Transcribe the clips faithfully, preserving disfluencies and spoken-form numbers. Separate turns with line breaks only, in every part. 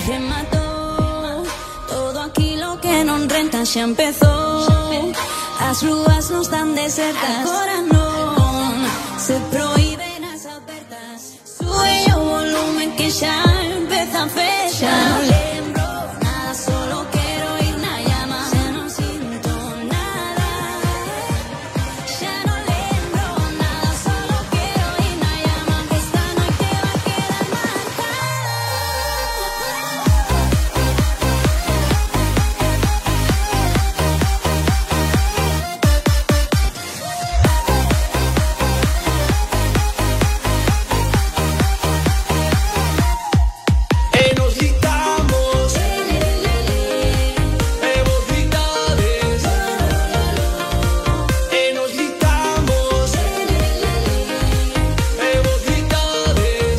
rematou. Todo aquilo que non renta xa empezou. As rúas non están desertas, agora non se prohíben as apertas. Sube o volumen que xa empeza a fechar. Non lembro nada, solo quero ir na llama. Xa non sinto nada. Xa non lembro nada, solo quero ir na llama. Esta noite va a quedar marcada.
E nos gritamos, e vos gritades. E nos gritamos, e vos gritades.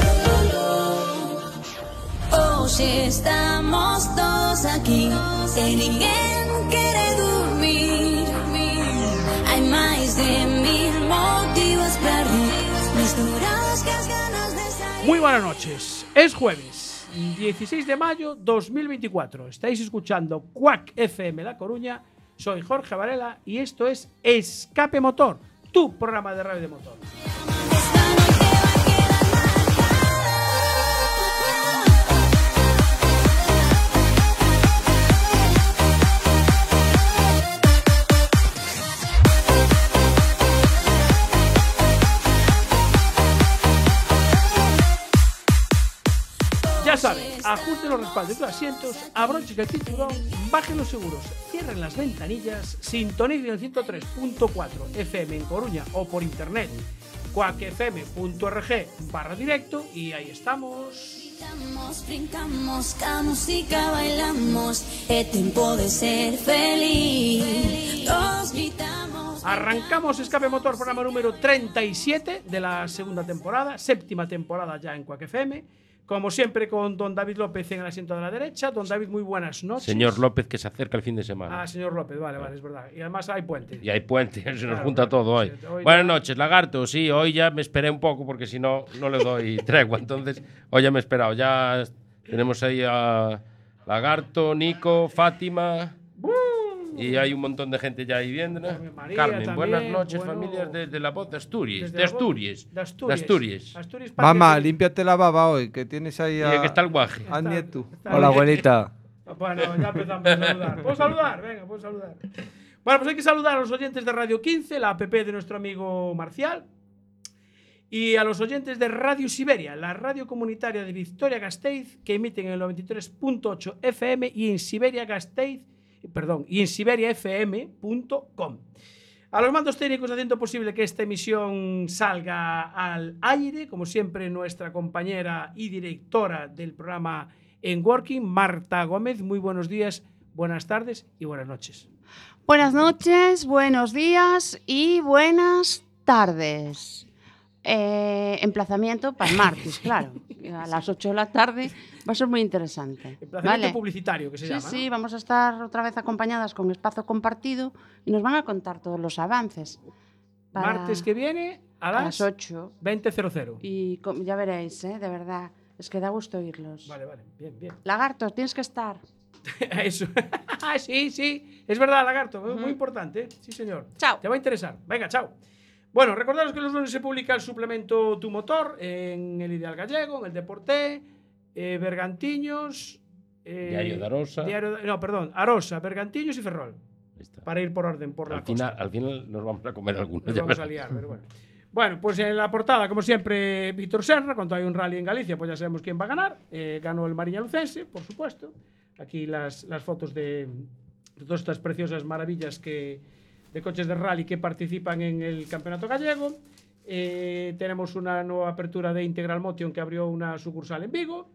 Hoxe estamos todos aquí e ninguén quere dormir. Hai máis de mil motivos para rir, misturados que as ganas de sair.
Muy buenas noches. Es jueves, dieciséis de mayo dos mil veinticuatro. Estáis escuchando Quack F M La Coruña. Soy Jorge Varela y esto es Escape Motor, tu programa de radio de motor.
Esta noite va a quedar
Ya saben, ajusten los respaldos de los asientos, abrochen el cinturón, bajen los seguros, cierren las ventanillas, sintonicen el ciento tres punto cuatro F M en Coruña o por internet quack f m punto org barra directo y ahí estamos.
Brincamos, brincamos, ca música bailamos, é tempo de ser feliz. Todos gritamos.
Arrancamos Escape Motor, programa número treinta y siete de la segunda temporada, séptima temporada ya en Quack F M. Como siempre con don David López en el asiento de la derecha. Don David, muy buenas noches.
Señor López, que se acerca el fin de semana.
Ah, señor López, vale, vale, es verdad. Y además hay puente.
Y hay puente, se nos
Claro,
junta
claro,
todo hoy.
sí, hoy
Buenas
ya-
noches, Lagarto. Sí, hoy ya me esperé un poco porque si no, no le doy tregua. Entonces, hoy ya me he esperado. Ya tenemos ahí a Lagarto, Nico, Fátima. Y hay un montón de gente ya ahí viendo.
Carmen María
Carmen,
también,
buenas noches,
bueno,
familias de, de la voz de Asturias.
Desde
De
la voz-
Asturias.
De Asturias.
De Asturias.
Asturias para
Mamá,
que-
límpiate la baba hoy, que tienes ahí
Y
a,
aquí está el guaje.
a Nieto.
está
Hola,
bien.
abuelita.
Bueno, ya empezamos a saludar. ¿Puedo saludar? Venga, puedo saludar. Bueno, pues hay que saludar a los oyentes de Radio quince, la app de nuestro amigo Marcial, y a los oyentes de Radio Siberia, la radio comunitaria de Vitoria-Gasteiz, que emiten en el noventa y tres punto ocho F M y en Siberia-Gasteiz, perdón, y en siberia f m punto com. A los mandos técnicos haciendo posible que esta emisión salga al aire, como siempre, nuestra compañera y directora del programa en Working, Marta Gómez. Muy buenos días, buenas tardes y buenas noches.
Buenas noches, buenos días y buenas tardes. Eh, emplazamiento para el martes, claro. A las ocho de la tarde va a ser muy interesante.
Emplazamiento
¿vale?
publicitario, que se
Sí,
llama,
sí,
¿no?
vamos a estar otra vez acompañadas con Espacio Compartido y nos van a contar todos los avances. para-
Martes que viene a
a
las,
las ocho.
veinte cero cero.
Y com- ya veréis, ¿eh? De verdad, es que da gusto oírlos.
Vale, vale, bien, bien.
Lagartos, tienes que estar.
Eso. Sí, sí, es verdad, Lagarto, muy
Ujú.
importante, ¿eh? Sí, señor.
Chao.
Te va a interesar. Venga, chao. Bueno, recordaros que los lunes se publica el suplemento Tu Motor en el Ideal Gallego, en el Deporté, eh, Bergantiños. eh,
Diario de Arosa.
Diario de- no, perdón, Arosa, Bergantiños y Ferrol.
Ahí está.
Para ir por orden, por la
Al final,
costa.
al final nos vamos a comer algunos.
Nos
ya
vamos a
verás.
liar, pero bueno. Bueno, pues en la portada, como siempre, Víctor Serra. Cuando hay un rally en Galicia, pues ya sabemos quién va a ganar. Eh, ganó el Mariña Lucense, por supuesto. Aquí las, las fotos de, de todas estas preciosas maravillas que, de coches de rally que participan en el campeonato gallego. Eh, tenemos una nueva apertura de Integral Motion que abrió una sucursal en Vigo.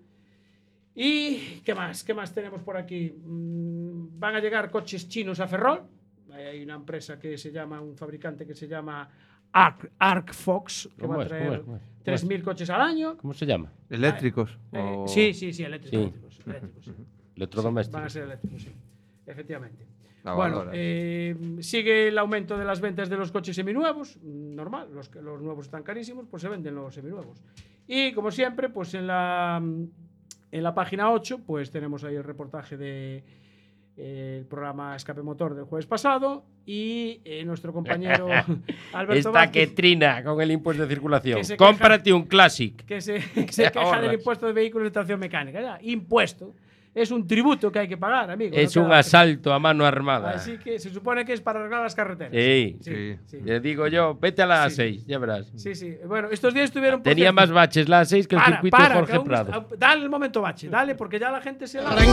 ¿Y qué más? ¿Qué más tenemos por aquí? Mm, van a llegar coches chinos a Ferrol. Hay una empresa que se llama, un fabricante que se llama Arc, Arc Fox, que
¿Cómo
va a
es? ¿Cómo
traer
es? ¿Cómo es? ¿Cómo
tres mil coches al año.
¿Cómo se llama?
Eléctricos.
Eh,
o-
Sí, sí, sí, eléctricos.
Sí.
eléctricos, eléctricos, sí.
Electrodoméstico.
Van a ser eléctricos, sí. Efectivamente.
Lavadoras.
Bueno, eh, sigue el aumento de las ventas de los coches seminuevos, mm, normal, los, que- los nuevos están carísimos, pues se venden los seminuevos. Y como siempre, pues en la, en la página ocho, pues tenemos ahí el reportaje de eh, el programa Escape Motor del jueves pasado y eh, nuestro compañero Alberto
Esta
Vázquez,
que trina con el impuesto de circulación.
Que se
Cómprate un Classic.
que se, que se
Te
queja del
ahorras.
impuesto de vehículos de tracción mecánica. Ya, impuesto. Es un tributo que hay que pagar, amigo.
Es
no
un
queda-
asalto a mano armada.
Así que se supone que es para arreglar las carreteras.
Sí.
Sí, sí.
Le digo yo, vete a la A
Sí.
seis, ya verás.
Sí, sí. Bueno, estos días estuvieron... por
Tenía
cierto-
más baches la A seis que el
Para,
circuito
para,
Jorge
que aún-
Prado.
Dale el momento bache, dale, porque ya la gente se la...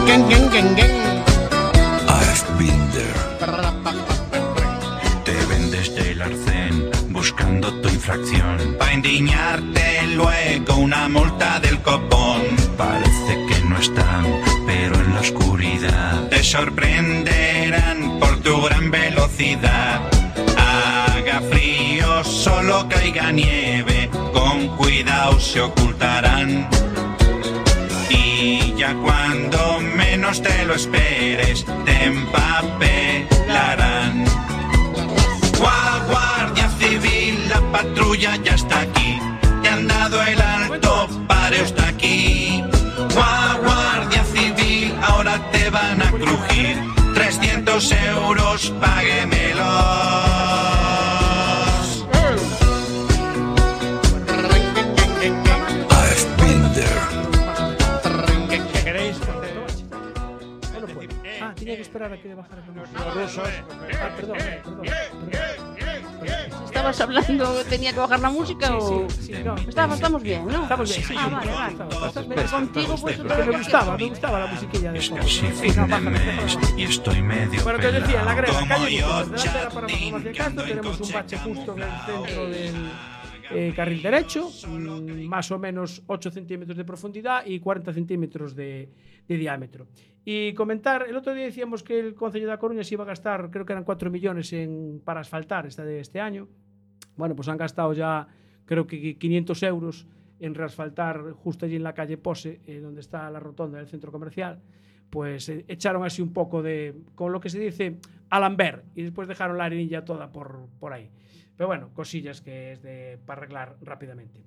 I've been there. Te vendes del arcén buscando tu infracción. Pa' indignarte luego una multa del copón. Parece que no están, pero en la oscuridad te sorprenderán por tu gran velocidad. Haga frío, solo caiga nieve, con cuidado se ocultarán. Y ya cuando menos te lo esperes, te empapelarán. Gua- Guardia Civil, la patrulla ya está aquí. Te han dado el alto, pare usted aquí. Gua- Guardia Civil, ahora te van a crujir. trescientos euros, páguemelos. I've been there.
¿Qué queréis? Momento bache. No lo puedo. Ah, tenía que esperar a que bajara con los rusos. Ah, perdón, perdón, perdón.
¿Estabas hablando, tenía que bajar la música
Sí,
o...?
sí, sí, no.
Estamos, estamos bien, ¿no?
Estamos bien, sí.
Ah,
sí,
vale,
sí,
vale.
estamos- estamos-
Pues contigo, pues...
Es que me gustaba, me gustaba la musiquilla de
Es
fondo.
casi
Sí,
fin
no,
de
bájala,
mes
bájala.
y estoy medio
Bueno, que os decía, en la greda,
pelao.
calle
Como yo,
Bucos, delante de la parada
chatín,
farmacia
que
Castro,
ando en
tenemos un
coche
bache
como
justo en el
un
centro
cabrón.
del eh, carril derecho, mm, más o menos ocho centímetros de profundidad y cuarenta centímetros de, de diámetro. Y comentar, el otro día decíamos que el Concello de A Coruña se iba a gastar, creo que eran cuatro millones en, para asfaltar esta de este año. Bueno, pues han gastado ya, creo que quinientos euros en reasfaltar justo allí en la calle Pose, eh, donde está la rotonda del centro comercial. Pues eh, echaron así un poco de, con lo que se dice, alamber, y después dejaron la arenilla toda por, por ahí. Pero bueno, cosillas que es de, para arreglar rápidamente.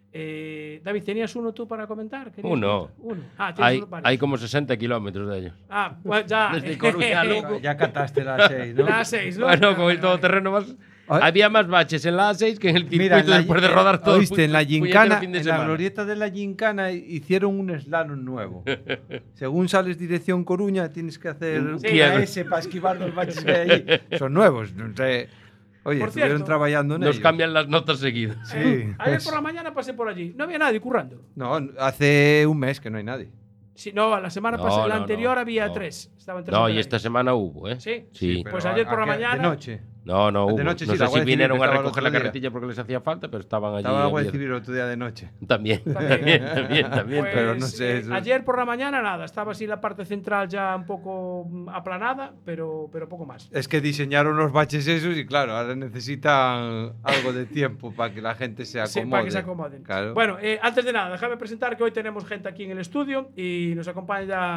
Eh, David, ¿tenías uno tú para comentar? ¿Querías
Uno.
comentar? Uno. Ah, tienes
Hay,
uno varios.
hay como sesenta kilómetros de ellos.
Ah, pues ya.
Desde Coruña a Lugo.
Ya cataste la seis, ¿no?
La A seis, ¿no?
Bueno, con
Vale,
el
vale.
todoterreno más...
Ay.
Había más baches en la A seis que en el circuito
Mira, en la-
después de rodar todo. el
oíste, en la
pu- puñetero
gincana,
fin de
en la
semana.
glorieta de la gincana hicieron un slalom nuevo. Según sales dirección Coruña, tienes que hacer
Un
una
quiebre.
S para esquivar los baches que hay allí. Son nuevos. no sé. Oye,
Por
estuvieron
cierto,
trabajando en
Nos
ellos.
cambian las notas seguidas.
Sí.
Eh, Ayer
pues-
por la mañana pasé por allí. No había nadie currando.
No, hace un mes que no hay nadie.
Sí, no, la semana
No,
pasada, la
no,
anterior
no,
había
no.
tres. Estaban tres
No, y
operarios.
esta semana hubo, ¿eh?
Sí.
Sí.
Pero
Pues ayer por la
¿a qué?
mañana-
De noche.
No, no
De
hubo.
noche sí,
no
la
sé
Guardia
si
Civil
vinieron a
estaba el
recoger la
otro día.
carretilla porque les hacía falta, pero estaban allí.
Estaba la Guardia
ayer.
Civil otro día de noche.
También, también, también, también.
Pues,
pero no sé,
eh,
eso-
ayer por la mañana nada, estaba así la parte central ya un poco mm, aplanada, pero, pero poco más.
Es que diseñaron los baches esos y claro, ahora necesitan algo de tiempo para que la gente se
Sí,
acomode.
para que se acomoden.
Claro.
Bueno, eh, antes de nada, déjame presentar que hoy tenemos gente aquí en el estudio y nos acompaña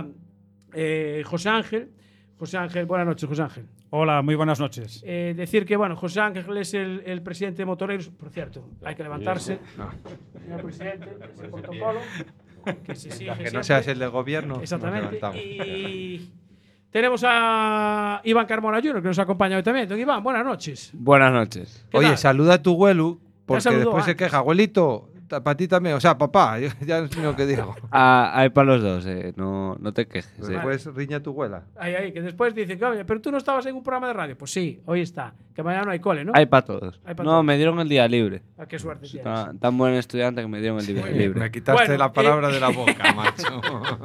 eh, José Ángel. José Ángel, buenas noches, José Ángel.
Hola, muy buenas noches.
Eh, decir que, bueno, José Ángel es el, el presidente de Motoreros. Por cierto, hay que levantarse. Señor presidente, ese protocolo que se exige
que no
siempre.
seas el de gobierno. nos
Exactamente.
levantamos.
Y tenemos a Iván Carmona junior que nos acompaña hoy también. Don Iván, buenas noches.
Buenas noches.
¿Qué
Oye,
tal?
saluda a tu abuelo, porque
saludó
después se
antes.
queja. Abuelito, para ti también. O sea, papá, yo ya no sé lo que digo.
Ah, hay para los dos, eh. no, no te quejes. eh.
Después riña tu abuela.
Ahí, ahí, que después dicen, "Oye, pero tú no estabas en un programa de radio". Pues sí, hoy está. Que mañana no hay cole, ¿no?
Hay para todos.
Hay pa'
no,
todos.
me dieron el día libre.
Ah, qué suerte tienes.
Tan, tan buen estudiante que me dieron el día
Muy bien.
libre.
Me quitaste
Bueno,
la palabra
eh,
de la boca, macho.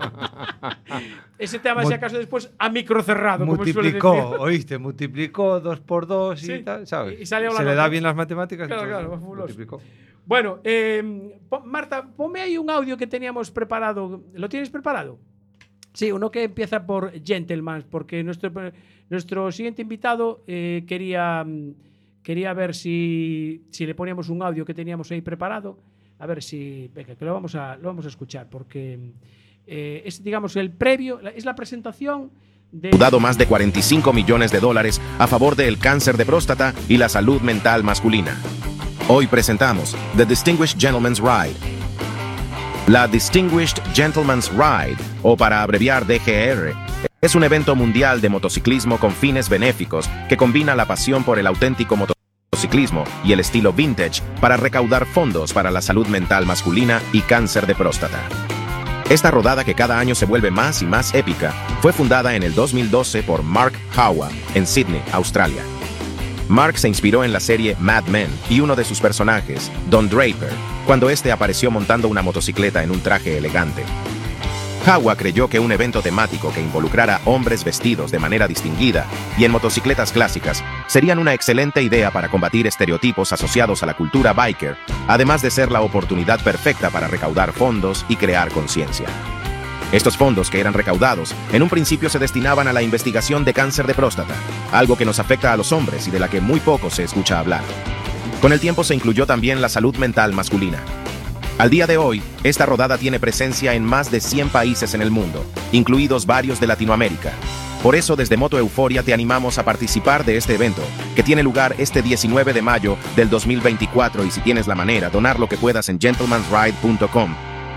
Ese tema,
Mu-
si acaso, después a micro cerrado, como suele
multiplicó,
decir.
oíste, multiplicó dos por dos
Sí,
y tal, ¿sabes?
y salió la
Se le
nota.
da bien las matemáticas.
Claro,
entonces
claro, fabuloso.
multiplicó.
Bueno, eh, po- Marta, ponme ahí un audio que teníamos preparado. ¿Lo tienes preparado? Sí, uno que empieza por Gentleman, porque nuestro, nuestro siguiente invitado eh, quería, mm, quería ver si, si le poníamos un audio que teníamos ahí preparado. A ver si. Venga, que lo vamos a, lo vamos a escuchar, porque eh, es, digamos, el previo, la- es la presentación de.
dado más de cuarenta y cinco millones de dólares a favor del cáncer de próstata y la salud mental masculina. Hoy presentamos The Distinguished Gentleman's Ride. La Distinguished Gentleman's Ride, o para abreviar D G R, es un evento mundial de motociclismo con fines benéficos que combina la pasión por el auténtico motociclismo y el estilo vintage para recaudar fondos para la salud mental masculina y cáncer de próstata. Esta rodada, que cada año se vuelve más y más épica, fue fundada en el dos mil doce por Mark Howa en Sydney, Australia. Mark se inspiró en la serie Mad Men y uno de sus personajes, Don Draper, cuando este apareció montando una motocicleta en un traje elegante. Howa creyó que un evento temático que involucrara hombres vestidos de manera distinguida y en motocicletas clásicas serían una excelente idea para combatir estereotipos asociados a la cultura biker, además de ser la oportunidad perfecta para recaudar fondos y crear conciencia. Estos fondos que eran recaudados, en un principio se destinaban a la investigación de cáncer de próstata, algo que nos afecta a los hombres y de la que muy poco se escucha hablar. Con el tiempo se incluyó también la salud mental masculina. Al día de hoy, esta rodada tiene presencia en más de cien países en el mundo, incluidos varios de Latinoamérica. Por eso, desde Moto Euforia te animamos a participar de este evento, que tiene lugar este diecinueve de mayo del dos mil veinticuatro, y si tienes la manera, donar lo que puedas en gentleman's ride punto com.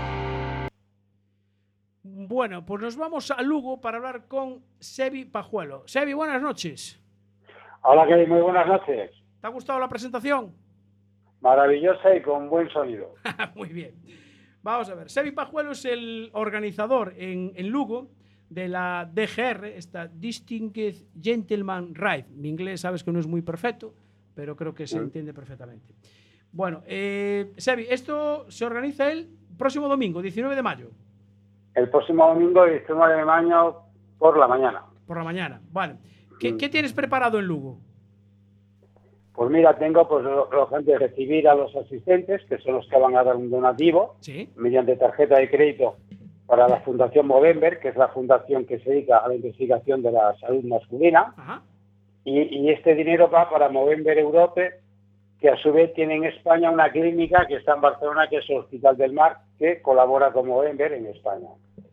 Bueno, pues nos vamos a Lugo para hablar con Sebi Pajuelo. Sebi, buenas noches.
Hola, Kevin, muy buenas noches.
¿Te ha gustado la presentación?
Maravillosa y con buen sonido.
Muy bien. Vamos a ver. Sebi Pajuelo es el organizador en, en Lugo de la D G R, esta Distinguished Gentleman Ride. Mi inglés sabes que no es muy perfecto, pero creo que se entiende perfectamente. Bueno, eh, Sebi, esto se organiza el próximo domingo, diecinueve de mayo. El próximo domingo, diecinueve de mayo, por la mañana. Por la mañana, vale. ¿Qué, mm. ¿qué tienes preparado en Lugo?
Pues mira, tengo pues lo, lo de recibir a los asistentes, que son los que van a dar un donativo, ¿sí?, mediante tarjeta de crédito para la Fundación Movember, que es la fundación que se dedica a la investigación de la salud masculina. Ajá. Y, y este dinero va para Movember Europe, que a su vez tiene en España una clínica que está en Barcelona, que es el Hospital del Mar, que colabora con Movember en España.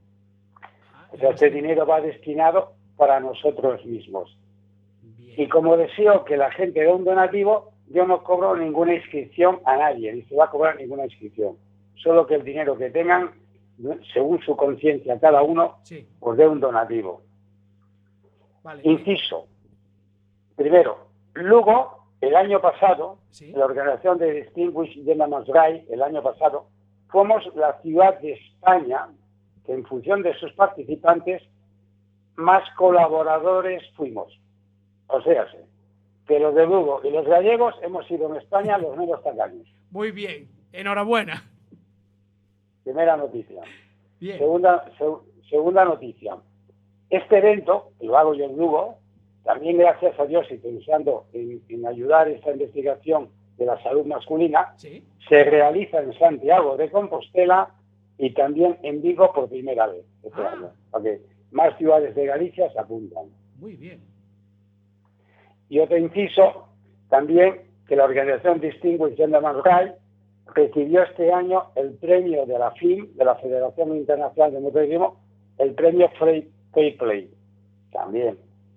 O sea, este dinero va destinado para nosotros mismos. Bien. Y como deseo que la gente dé un donativo, yo no cobro ninguna inscripción a nadie, ni se va a cobrar ninguna inscripción. Solo que el dinero que tengan, según su conciencia cada uno, sí, pues dé un donativo. Vale. Inciso. Primero, Lugo, el año pasado, ¿sí?, la organización de Distinguished Gentleman's Ride, el año pasado, fuimos la ciudad de España que en función de sus participantes más colaboradores fuimos. O sea, sí, que los de Lugo y los gallegos hemos sido en España los menos tacaños.
Muy bien, enhorabuena.
Primera noticia. Bien. Segunda, se, segunda noticia. Este evento, que lo hago yo en Lugo, también gracias a Dios y pensando en, en ayudar esta investigación de la salud masculina, ¿sí?, se realiza en Santiago de Compostela y también en Vigo por primera vez este ah. año, para que más ciudades de Galicia se apuntan.
Muy bien.
Y otro inciso, también que la organización Distinguished Gentleman's Ride recibió este año el premio de la F I M, de la Federación Internacional de Motociclismo, el premio Fair Play, también.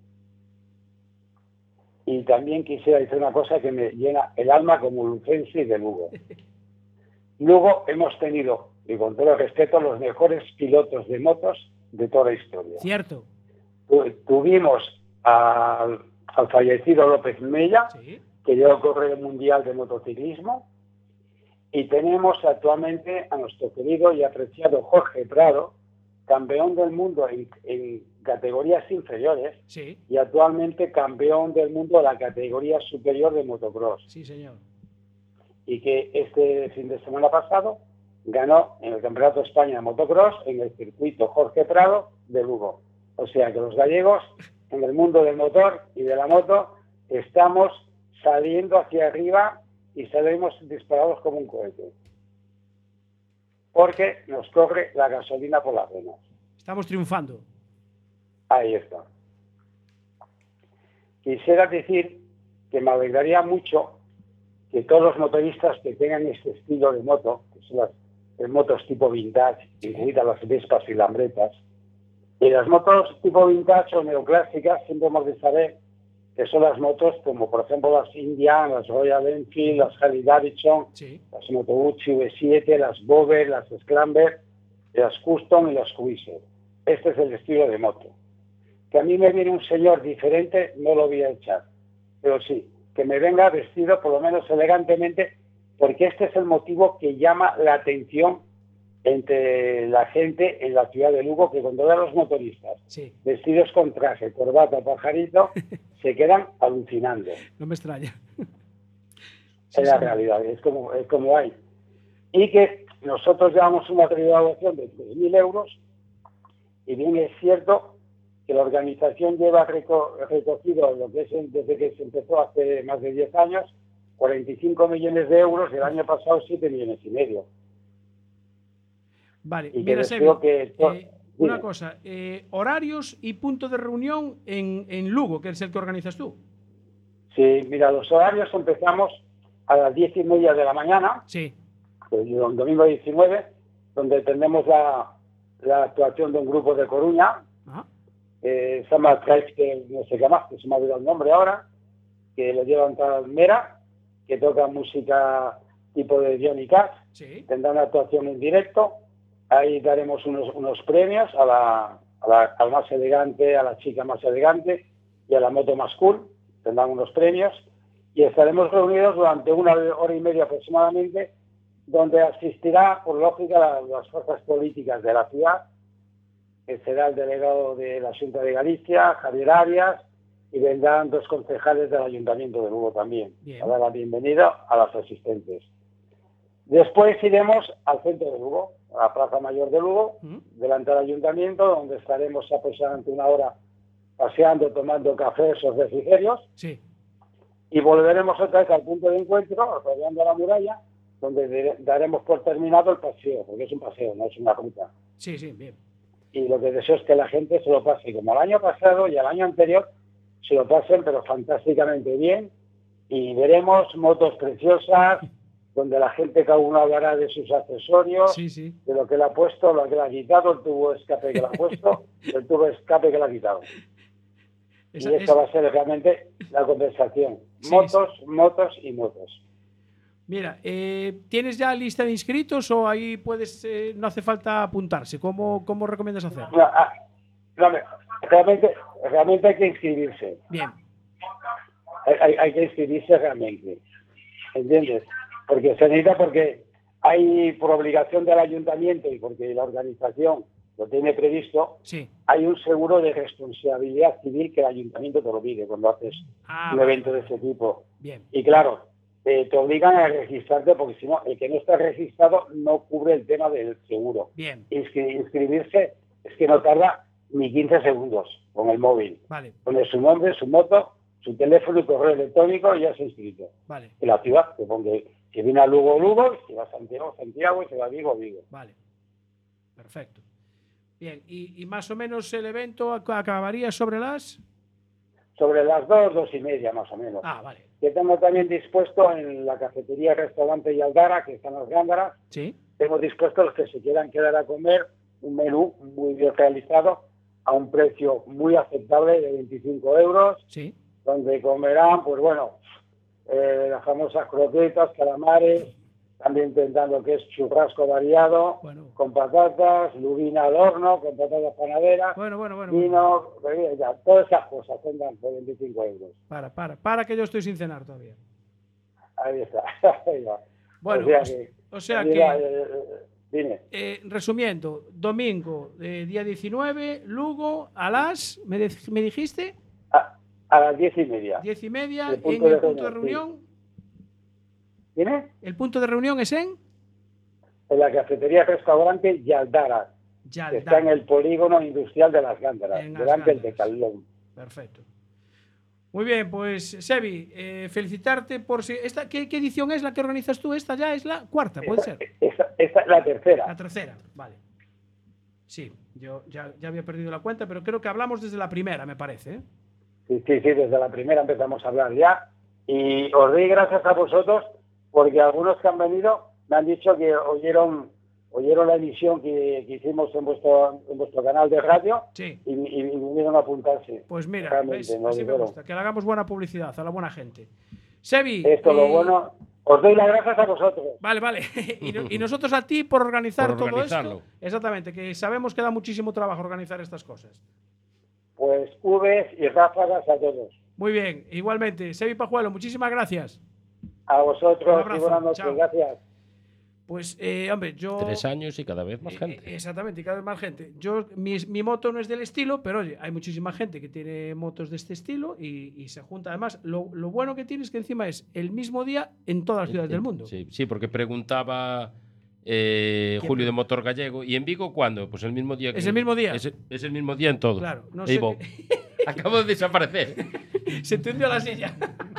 Y también quisiera decir una cosa que me llena el alma como lucense y de Lugo. Luego hemos tenido, y con todo el respeto, los mejores pilotos de motos de toda la historia.
Cierto.
Tu, tuvimos al, al fallecido López Mella, ¿sí?, que lleva el correo mundial de motociclismo, y tenemos actualmente a nuestro querido y apreciado Jorge Prado, campeón del mundo en, en categorías inferiores, sí, y actualmente campeón del mundo de la categoría superior de motocross.
Sí, señor.
Y que este fin de semana pasado ganó en el Campeonato de España de Motocross en el circuito Jorge Prado de Lugo. O sea que los gallegos, en el mundo del motor y de la moto, estamos saliendo hacia arriba y salimos disparados como un cohete. Porque nos corre la gasolina por las venas.
Estamos triunfando.
Ahí está. Quisiera decir que me alegraría mucho que todos los motoristas que tengan este estilo de moto, que son las, las motos tipo vintage, incluidas las Vespas y Lambretas, y las motos tipo vintage o neoclásicas, siempre hemos de saber que son las motos como por ejemplo las Indian, las Royal Enfield, las Harley Davidson,
Sí.
las Moto Guzzi V siete, las Bover, las Scrambler, las Custom y las Cruiser. Este es el estilo de moto. Que a mí me viene un señor diferente, no lo voy a echar. Pero sí, que me venga vestido por lo menos elegantemente, porque este es el motivo que llama la atención entre la gente en la ciudad de Lugo, que cuando ve a los motoristas
Sí.
vestidos con traje, corbata, pajarito, se quedan alucinando.
No me extraña.
Es la realidad, es como, es como hay. Y que nosotros llevamos una graduación de tres mil euros, y bien es cierto que la organización lleva reco recogido, lo que es en, desde que se empezó hace más de diez años, cuarenta y cinco millones de euros, y el año pasado siete millones y medio.
Vale,
Y que
mira,
les
Sebi,
digo que esto-
eh, una
Dime.
cosa, eh, horarios y punto de reunión en, en Lugo, que es el que organizas tú.
Sí, mira, los horarios empezamos a las diez y media de la mañana,
Sí.
el domingo diecinueve, donde tenemos la, la actuación de un grupo de Coruña,
Ajá.
eh, se llama Tribe, que no sé qué más, que se me ha olvidado el nombre ahora, que lo llevan para Almera, que toca música tipo de Johnny Cash,
Sí.
tendrá una actuación en directo, ahí daremos unos, unos premios a la, a la, al más elegante, a la chica más elegante y a la moto más cool, tendrán unos premios, y estaremos reunidos durante una hora y media aproximadamente, donde asistirá, por lógica, la- las fuerzas políticas de la ciudad, que será el delegado de la Junta de Galicia, Javier Arias, y vendrán dos concejales del Ayuntamiento de Lugo también,
Bien.
a dar la bienvenida a las asistentes. Después iremos al centro de Lugo, a la Plaza Mayor de Lugo,
Mm.
delante del Ayuntamiento, donde estaremos aproximadamente una hora paseando, tomando cafés o refrigerios,
Sí.
y volveremos otra vez al punto de encuentro, rodeando la muralla, donde de- daremos por terminado el paseo, porque es un paseo, no es una ruta.
Sí, sí, bien.
Y lo que deseo es que la gente se lo pase como el año pasado y el año anterior, se lo pasen pero fantásticamente bien, y veremos motos preciosas, donde la gente cada uno hablará de sus accesorios,
Sí, sí.
de lo que le ha puesto, lo que le ha quitado, el tubo de escape que le ha puesto, el tubo de escape que le ha quitado.
Esa-
y esta
es-
va a ser realmente la conversación.
Sí,
Motos, motos y motos.
Mira, eh, ¿tienes ya lista de inscritos o ahí puedes, eh, no hace falta apuntarse? ¿Cómo, cómo recomiendas hacerlo?
No, ah, no, me- realmente, realmente hay que inscribirse.
Bien.
Hay, hay- hay que inscribirse realmente. ¿Entiendes? Porque se necesita, porque hay por obligación del ayuntamiento y porque la organización lo tiene previsto,
Sí.
hay un seguro de responsabilidad civil que el ayuntamiento te lo pide cuando haces
Ah,
un
vale,
evento de ese tipo.
Bien.
Y claro, eh, te obligan a registrarte porque si no, el que no está registrado no cubre el tema del seguro.
Bien.
Inscri- inscribirse es que no tarda ni quince segundos con el móvil.
Vale,
Pone su nombre, su moto, su teléfono y correo electrónico y ya se ha inscrito.
vale,
Y la ciudad, que ponga, si viene a Lugo, Lugo, y si va a Santiago, Santiago, y si va a Vigo, Vigo.
vale. Perfecto. Bien, y, y más o menos el evento ac- acabaría sobre las...
Sobre las dos, dos y media más o menos.
Ah, vale.
Que tengo también dispuesto en la cafetería, restaurante y Aldara, que están las Gándaras,
Sí.
tengo dispuesto a los que se quieran quedar a comer un menú muy bien realizado a un precio muy aceptable de veinticinco euros,
Sí.
donde comerán, pues bueno, eh, las famosas croquetas, calamares, también tendrán lo que es churrasco variado,
Bueno.
con patatas, lubina al horno, con patatas panaderas,
Bueno, bueno, bueno.
vino, bebida, ya, todas esas cosas tendrán por veinticinco euros.
Para, para, para que yo estoy sin cenar todavía.
Ahí está. Ahí va.
Bueno,
o sea
o s-
que,
o sea
mira,
que-
eh, eh, dime.
Eh, resumiendo, domingo, eh, día diecinueve, Lugo, a las, ¿me, de- me dijiste?
A, a las diez y media.
Diez y media,
El
en
punto
el
de
punto de
reunión,
reunión.
¿Dime?
¿El punto de reunión es en?
En la cafetería restaurante Yaldara, que está en
Yaldara.
el polígono industrial de las Gándaras,
En las
delante del
Gándaras.
Decathlon.
Perfecto. Muy bien, pues Sebi, eh, felicitarte por si esta, ¿qué, qué edición es la que organizas tú? Esta ya es la cuarta, puede ser.
Esta, esta es la tercera.
La tercera, vale. Sí, yo ya, ya había perdido la cuenta, pero creo que hablamos desde la primera, me parece. ¿eh?
Sí, sí, sí, desde la primera empezamos a hablar ya. Y os doy gracias a vosotros porque algunos que han venido me han dicho que oyeron oyeron la emisión que, que hicimos en vuestro, en vuestro canal de radio
Sí.
y, y, y vinieron a apuntarse.
Pues mira,
Realmente,
¿ves?
nos
Así me
dijeron.
gusta, que le hagamos buena publicidad a la buena gente. Sebi.
Esto, lo
eh,
bueno, os doy las gracias a vosotros.
Vale, vale. y, no- y nosotros a ti por organizar
Por
todo
organizarlo.
esto. Exactamente, que sabemos que da muchísimo trabajo organizar estas cosas.
Pues Vs y ráfagas a todos.
Muy bien, igualmente. Sebi Pajuelo, muchísimas gracias.
A
Un
vosotros
abrazo,
y buenas noches.
chao.
Gracias.
Pues, eh, hombre, yo.
Tres años y cada vez más
Eh,
gente.
eh, Exactamente, y cada vez más gente. Yo, mi, mi moto no es del estilo, pero oye, hay muchísima gente que tiene motos de este estilo y, y se junta. Además, lo, lo bueno que tiene es que encima es el mismo día en todas las ciudades del mundo.
Sí, sí, porque preguntaba eh,
¿Quién?
Julio de Motor Gallego. ¿Y en Vigo cuándo? Pues el mismo día. que-
¿Es el mismo día?
Es, es el mismo día en todo.
Claro, no
Ahí
sé
voy. Acabo de desaparecer.
Se te hundió la silla.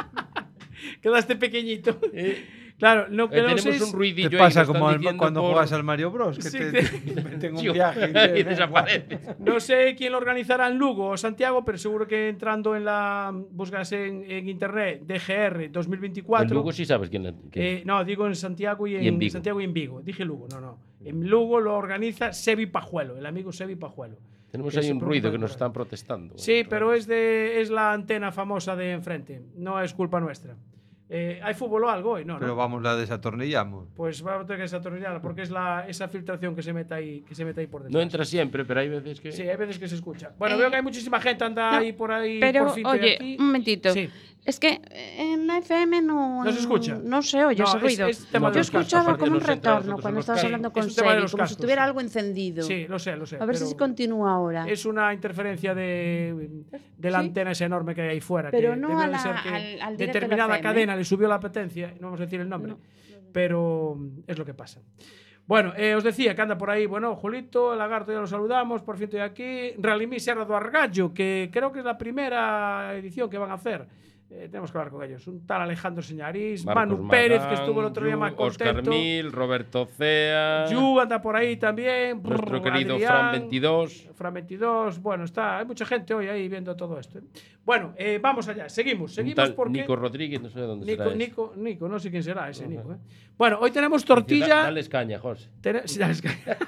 Quedaste pequeñito. Claro, no, que
Eh,
no
tenemos
sé es-
un ruidillo
Te
ahí,
pasa
nos
como
están
al-
diciendo
cuando
por-
juegas al Mario Bros. Que
Sí,
te,
te-
te meten un
Sí,
viaje.
y desaparece.
No sé quién lo organizará en Lugo o Santiago, pero seguro que entrando en la. Buscas en, en internet D G R dos mil veinticuatro.
En Lugo sí sabes quién. quién-
Eh, no, digo en Santiago y en,
Y en Vigo.
Santiago y en Vigo. Dije Lugo, no, no. En Lugo lo organiza Sebi Pajuelo, el amigo Sebi Pajuelo.
Tenemos
que
ahí
se
un
preocupa
ruido
de
que nos
correr.
están protestando.
Sí, pero es de es la antena famosa de enfrente. No es culpa nuestra. Eh, ¿Hay fútbol o algo hoy? No,
Pero
no.
vamos, la desatornillamos.
Pues vamos a tener que desatornillarla porque es la, esa filtración que se mete ahí, que se mete ahí por detrás.
No entra siempre, pero hay veces que.
Sí, hay veces que se escucha. Bueno,
Eh,
veo que hay muchísima gente anda
no,
ahí por ahí.
Pero,
por fin
oye,
aquí.
un momentito.
Sí.
Es que en la F M no,
¿No se escucha?
no se oye
No,
ese
es-
ruido.
es tema de
Yo
los cascos,
escuchaba
aparte
como un
nos entra a
retorno
nosotros
cuando
los
estabas
cascos.
hablando
Sí,
con
es un tema de
Seri,
los
como si
cascos,
tuviera
sí.
algo encendido.
Sí, lo sé, lo sé.
A ver si
pero
se continúa ahora.
Es una interferencia de, de la
Sí.
antena esa enorme que hay ahí fuera.
Pero
que
no
debe
a
de
la-
ser que
al- al directo de la
determinada
F M,
cadena
¿eh?
le subió la potencia, no vamos a decir el nombre, pero es lo que pasa. Bueno, eh, os decía que anda por ahí, bueno, Julito, el Lagarto ya lo saludamos, por fin estoy aquí. Realimí Serra do Argallo, que creo que es la primera edición que van a hacer. Eh, tenemos que hablar con ellos. Un tal Alejandro Señarís,
Marcos
Manu Pérez,
Magán,
que estuvo el otro día
Yu,
más
Óscar
contento.
Mil, Roberto Cea.
Yu anda por ahí también.
Nuestro
Brr,
querido
Adrián,
Fran veintidós.
Fran veintidós. Bueno, está, hay mucha gente hoy ahí viendo todo esto. ¿eh? Bueno, eh, vamos allá. Seguimos,
Un
seguimos
tal
porque.
Nico Rodríguez, no sé de dónde
Nico,
será ese.
Nico, Nico, no sé quién será ese
Ajá.
Nico. ¿eh? Bueno, hoy tenemos
Da-
tortilla.
Dales caña, José.
Tene- sí, dales caña.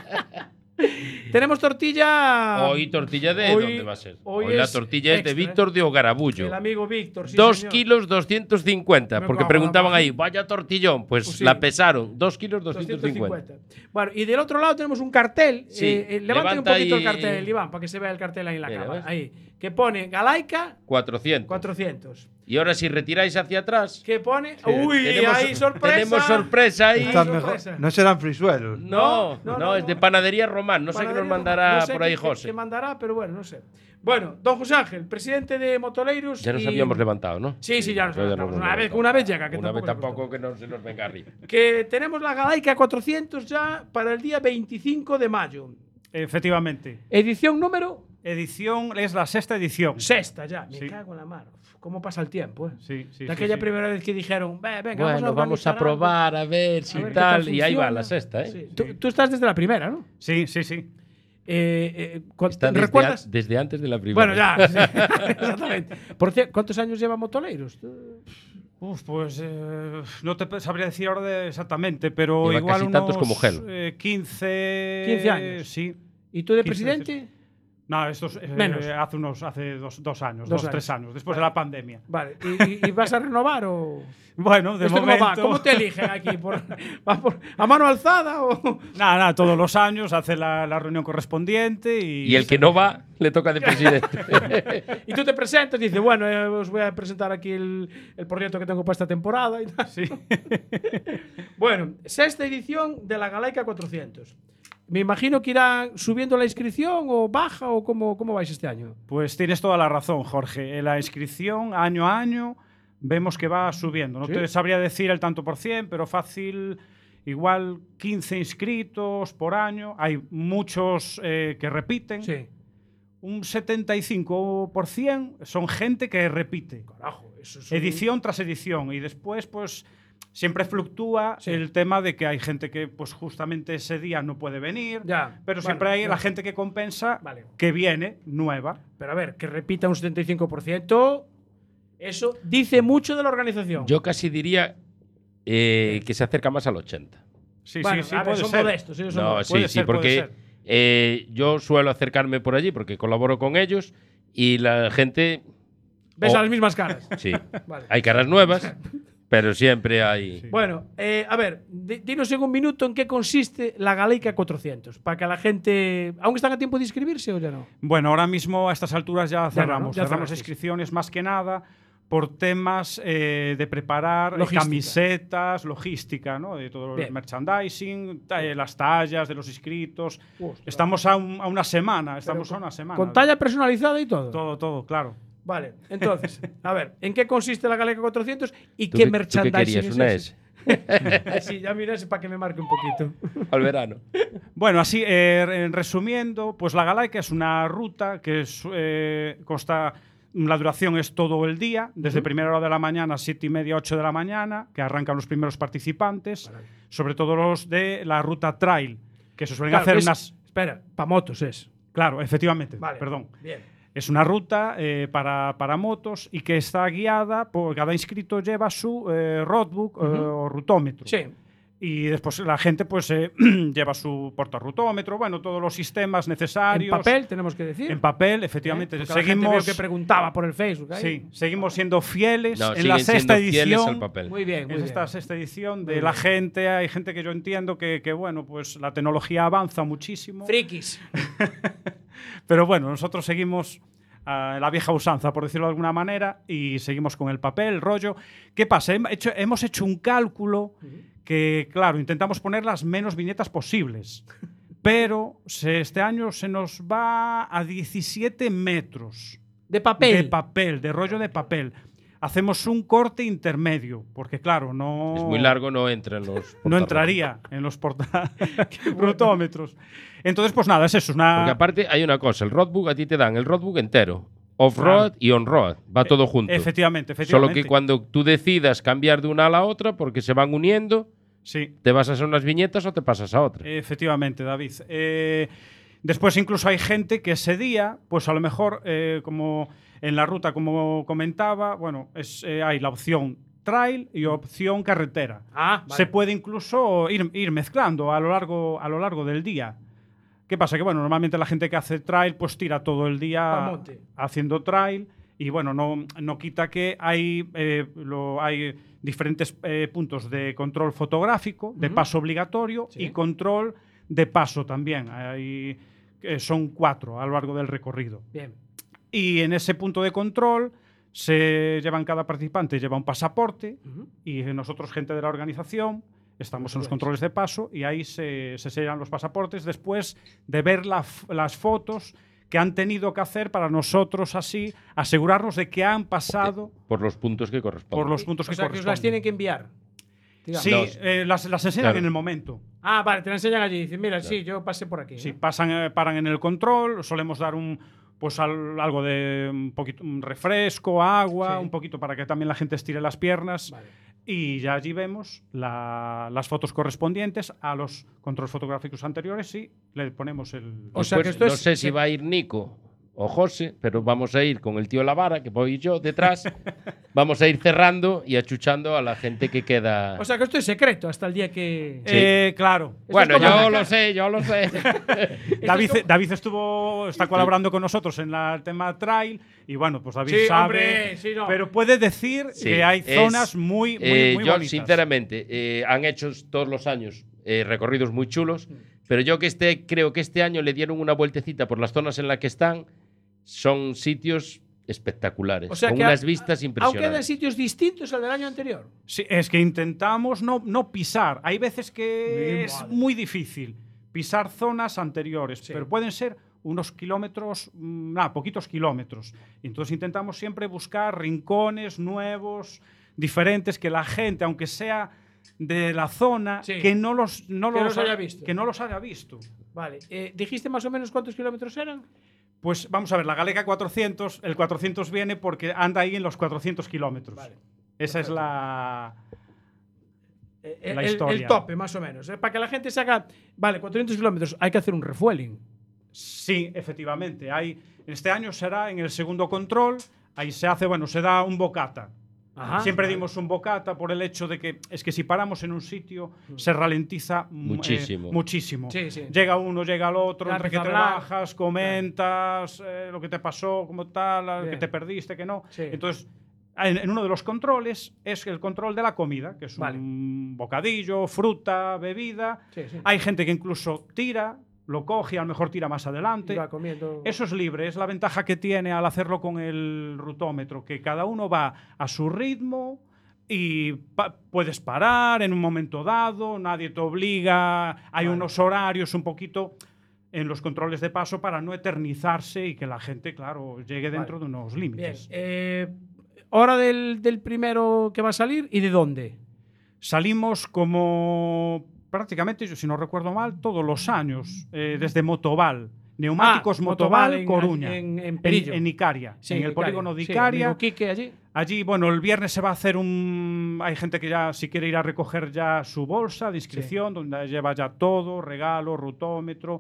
Tenemos tortilla.
Hoy tortilla de
hoy-
¿dónde va a ser?
hoy
Hoy, la
es
tortilla es de
extra,
Víctor de Ogarabullo.
El amigo Víctor. Sí,
Dos
señor.
kilos doscientos cincuenta.
Me
Porque
cago en la
preguntaban
madre.
ahí, vaya tortillón. Pues,
Pues sí.
la pesaron. Dos kilos doscientos cincuenta.
doscientos cincuenta. Bueno, y del otro lado tenemos un cartel.
Sí.
Eh, eh, levanta un
Levanta
poquito
ahí-
el cartel, Iván, para que se vea el cartel ahí en la
Mira,
cámara.
¿ves?
Ahí. Que pone Galaica
cuatrocientos.
cuatrocientos.
Y ahora si retiráis hacia atrás.
Que pone.
Sí.
Uy,
Tenemos-
hay sorpresa.
Tenemos sorpresa ahí.
Está
Ay,
mejor.
sorpresa.
No serán frisuelos.
No, no,
No, no,
es
no.
de panadería Román. No sé qué nos
Panadería
mandará
Román. No sé
por ahí
qué-
José.
qué mandará, pero bueno, no sé. Bueno, don José Ángel, presidente de Motoleiros.
Ya nos
y-
habíamos levantado, ¿no?
Sí, sí, ya nos
Ya
levantamos.
nos
Una vez,
levantado.
una vez llega. Que
Una vez
tampoco
tampoco que no se nos venga arriba.
Que tenemos la Galaica cuatrocientos ya para el día veinticinco de mayo.
Efectivamente.
Edición número
Edición es la sexta edición.
sexta ya. Me
Sí.
cago en la mano. Uf, ¿Cómo pasa el tiempo? Eh?
Sí, sí,
de aquella
sí, sí.
primera vez que dijeron, "Ve, venga,
Bueno,
vamos a,
vamos a
organizar
probar a ver
algo,
si
a ver qué
tal. Y ahí va
funciona".
la sexta, ¿eh?
Sí. Tú, tú estás desde la primera, ¿no?
Sí, sí, sí.
Eh, eh, cu-
Está desde,
¿Recuerdas?
a- desde antes de la primera.
Bueno, ya. Sí, exactamente. Por cierto, ¿cuántos años lleva Motoleiros?
Uf, pues eh, no te sabría decir ahora de- exactamente, pero
Lleva
igual
casi
unos
tantos como Gelo.
eh, quince,
quince años.
Sí.
¿Y tú de
quince,
presidente?
No, estos eh,
Menos.
hace unos hace dos, dos años,
Dos
dos, tres
años.
años, después de la pandemia.
Vale. ¿Y, y- y vas a renovar o...?
Bueno, de
¿Esto cómo
momento.
va? ¿Cómo te eligen aquí? ¿Por, va por- ¿A mano alzada o...?
Nada, nada, todos los años hace la, la reunión correspondiente y.
Y el que no va, le toca de presidente.
Y tú te presentas y dices, bueno, eh, os voy a presentar aquí el, el proyecto que tengo para esta temporada. Y tal.
Sí.
Bueno, sexta edición de la Galaica cuatrocientos. Me imagino que irán subiendo la inscripción o baja o cómo, cómo vais este año.
Pues tienes toda la razón, Jorge. En la inscripción, año a año, vemos que va subiendo. No
¿Sí?
te sabría decir el tanto por cien, pero fácil, igual quince inscritos por año. Hay muchos eh, que repiten.
Sí.
Un setenta y cinco por ciento son gente que repite.
Carajo, eso es...
Edición tras edición. Y después, pues, siempre fluctúa
Sí.
el tema de que hay gente que, pues, justamente ese día no puede venir.
Ya.
Pero
Bueno,
siempre hay
ya.
la gente que compensa,
Vale.
que viene, nueva.
Pero a ver, que repita un setenta y cinco por ciento, eso dice mucho de la organización.
Yo casi diría eh, que se acerca más al ochenta.
Sí,
Bueno,
sí, sí,
a ver,
puede
son
ser.
modestos, ellos son
No,
modestos.
sí,
Puede
sí,
ser, puede
porque
ser.
eh, yo suelo acercarme por allí porque colaboro con ellos y la gente...
Ves
oh,
a las mismas caras.
Sí,
Vale.
hay caras nuevas, pero siempre hay...
Bueno, eh, a ver, di- dinos en un minuto en qué consiste la Galeica cuatrocientos, para que la gente... ¿Aún están a tiempo de inscribirse o ya no?
Bueno, ahora mismo a estas alturas ya
Ya no,
cerramos.
¿no? Ya
cerramos
cerrasteis.
inscripciones más que nada por temas eh, de preparar eh,
Logística.
camisetas, logística, ¿no? De todo
Bien.
el merchandising, ta- eh, las tallas de los inscritos.
Ostras.
Estamos a, un- a una semana, estamos
Pero
a una semana.
¿Con talla personalizada y todo?
Todo, todo, claro.
Vale, entonces, a ver, ¿en qué consiste la Galeica cuatrocientos y
¿Tú
qué
qué- tú qué
merchandising
querías,
es
una
ese? Eh, sí, ya mira ese para que me marque un poquito.
Al verano.
Bueno, así, eh, en resumiendo, pues la Galeica es una ruta que es, eh, consta, la duración es todo el día, desde
Ujú.
primera hora de la mañana, siete y media, ocho de la mañana, que arrancan los primeros participantes, sobre todo los de la ruta trail, que se suelen
Claro,
hacer
es-
unas...
Espera, para motos es.
Claro, efectivamente,
Vale,
perdón.
bien.
Es una ruta eh, para, para motos y que está guiada por cada inscrito lleva su eh, roadbook eh,
Ujú.
o rutómetro.
Sí.
Y después la gente pues eh, lleva su portarrutómetro, bueno, todos los sistemas
En
necesarios.
papel, tenemos que decir.
En papel, efectivamente.
¿Eh? Porque la gente
seguimos,
veo que preguntaba por el Facebook. ahí.
sí, seguimos siendo fieles
No,
en la
siguen
sexta
siendo fieles
edición.
al papel.
Muy bien, muy
En
bien.
esta sexta edición
Muy
de
bien.
la gente, hay gente que yo entiendo que, que, bueno, pues la tecnología avanza muchísimo.
Frikis.
Pero bueno, nosotros seguimos a la vieja usanza, por decirlo de alguna manera, y seguimos con el papel, el rollo. ¿Qué pasa? Hem- hecho- hemos hecho un cálculo que, claro, intentamos poner las menos viñetas posibles, pero se- este año se nos va a diecisiete metros
De papel.
de papel, de rollo de papel. Hacemos un corte intermedio, porque claro, no...
Es muy largo, no entra en los...
No
portarropas.
entraría en los porta brutómetros. Entonces, pues nada, es eso, es una...
Porque aparte hay una cosa, el roadbook a ti te dan el roadbook entero, off-road
Claro.
y on-road, va todo junto.
Efectivamente,
Solo
efectivamente.
que cuando tú decidas cambiar de una a la otra, porque se van uniendo,
Sí.
te vas a hacer unas viñetas o te pasas a otra.
Efectivamente, David. Eh, después incluso hay gente que ese día, pues a lo mejor, eh, como en la ruta, como comentaba, bueno, es, eh, hay la opción trail y opción carretera.
Ah, vale.
Se puede incluso ir, ir mezclando a lo, largo, a lo largo del día. ¿Qué pasa? Que bueno, normalmente la gente que hace trail pues tira todo el
Pa'l
día
monte.
haciendo trail y bueno, no, no quita que hay, eh, lo, hay diferentes eh, puntos de control fotográfico, de
Ujú.
paso obligatorio
Sí.
y control de paso también. Hay, eh, son cuatro a lo largo del recorrido.
Bien.
Y en ese punto de control se llevan, cada participante lleva un pasaporte
Ujú.
y nosotros, gente de la organización, estamos en los
Eso es.
controles de paso y ahí se, se sellan los pasaportes después de ver la f- las fotos que han tenido que hacer para nosotros así asegurarnos de que han pasado
Por los puntos que corresponden.
por los puntos
O
que
sea, que os las
corresponden.
tienen que enviar. digamos.
Sí,
Los-
eh, las, las enseñan
Claro.
en el momento.
Ah, vale, te la enseñan allí. Dicen, mira, sí, yo pasé por aquí.
Sí,
¿no?
pasan, eh, paran en el control, solemos dar un pues al- algo de un poquito un refresco, agua,
Sí.
un poquito para que también la gente estire las piernas.
Vale.
Y ya allí vemos la- las fotos correspondientes a los controles fotográficos anteriores y le ponemos el...
O sea, que
Después,
esto
no
es-
sé si va a ir Nico o José, pero vamos a ir con el tío Lavara, que voy yo detrás. Vamos a ir cerrando y achuchando a la gente que queda.
O sea, que esto es secreto hasta el día que.
Sí.
Eh, claro.
Esto
Bueno,
es como
yo
la-
lo sé, yo lo sé.
David,
es como-
David estuvo, está colaborando con nosotros en la- el tema trail y bueno, pues David
Sí,
sabe,
hombre, sí, no.
pero puede decir
Sí,
que hay
es-
zonas muy, muy,
Eh,
muy
yo,
bonitas.
sinceramente, eh, han hecho todos los años eh, recorridos muy chulos, pero yo que este, creo que este año le dieron una vueltecita por las zonas en las que están. Son sitios espectaculares,
O sea,
con
que
unas
a-
vistas
Aunque de
impresionantes.
sitios distintos al del año anterior.
Sí, es que intentamos no, no pisar. Hay veces que
Mi
es
madre.
muy difícil pisar zonas anteriores,
Sí.
pero pueden ser unos kilómetros, mm, nada, poquitos kilómetros. Y entonces intentamos siempre buscar rincones nuevos, diferentes, que la gente, aunque sea de la zona,
Sí.
que no los, no
Que
los
los haya visto.
que no los haya visto.
Vale. Eh, ¿Dijiste más o menos cuántos kilómetros eran?
Pues vamos a ver, la Galeica cuatrocientos, el cuatrocientos viene porque anda ahí en los cuatrocientos kilómetros.
Vale.
Esa es
Perfecto.
la...
Eh,
La
el,
historia.
el tope, más o menos. eh, Para que la gente se haga. Vale, cuatrocientos kilómetros. Hay que hacer un refueling.
Sí, efectivamente. Hay, este año será en el segundo control, ahí se hace, bueno, se da un bocata.
Ajá,
Siempre
vale.
dimos un bocata por el hecho de que es que si paramos en un sitio se ralentiza mm, eh,
Muchísimo.
muchísimo.
Sí, sí.
Llega uno, llega el otro,
Ya
entre que
empieza a hablar.
trabajas, comentas eh, lo que te pasó, como tal, la- que
Bien.
te perdiste, que no.
Sí.
Entonces, en, en uno de los controles es el control de la comida, que es
Vale.
un bocadillo, fruta, bebida.
Sí, sí.
Hay gente que incluso tira, lo coge, a lo mejor tira más adelante.
Y va comiendo.
Eso es libre, es la ventaja que tiene al hacerlo con el rutómetro, que cada uno va a su ritmo y pa- puedes parar en un momento dado, nadie te obliga, hay
Vale.
unos horarios un poquito en los controles de paso para no eternizarse y que la gente, claro, llegue dentro de unos
Bien.
límites.
Eh, hora del, del primero que va a salir y de dónde.
Salimos como prácticamente, yo si no recuerdo mal, todos los años, eh, desde Motoval. Neumáticos
Ah,
Motoval,
Motoval en-
Coruña.
en- en Perillo.
En Icaria.
Sí,
en el
Icaria.
polígono de
Sí,
Icaria.
amigo Quique allí.
Allí, bueno, el viernes se va a hacer un... Hay gente que ya, si quiere ir a recoger ya su bolsa de inscripción, donde lleva ya todo, regalo, rutómetro,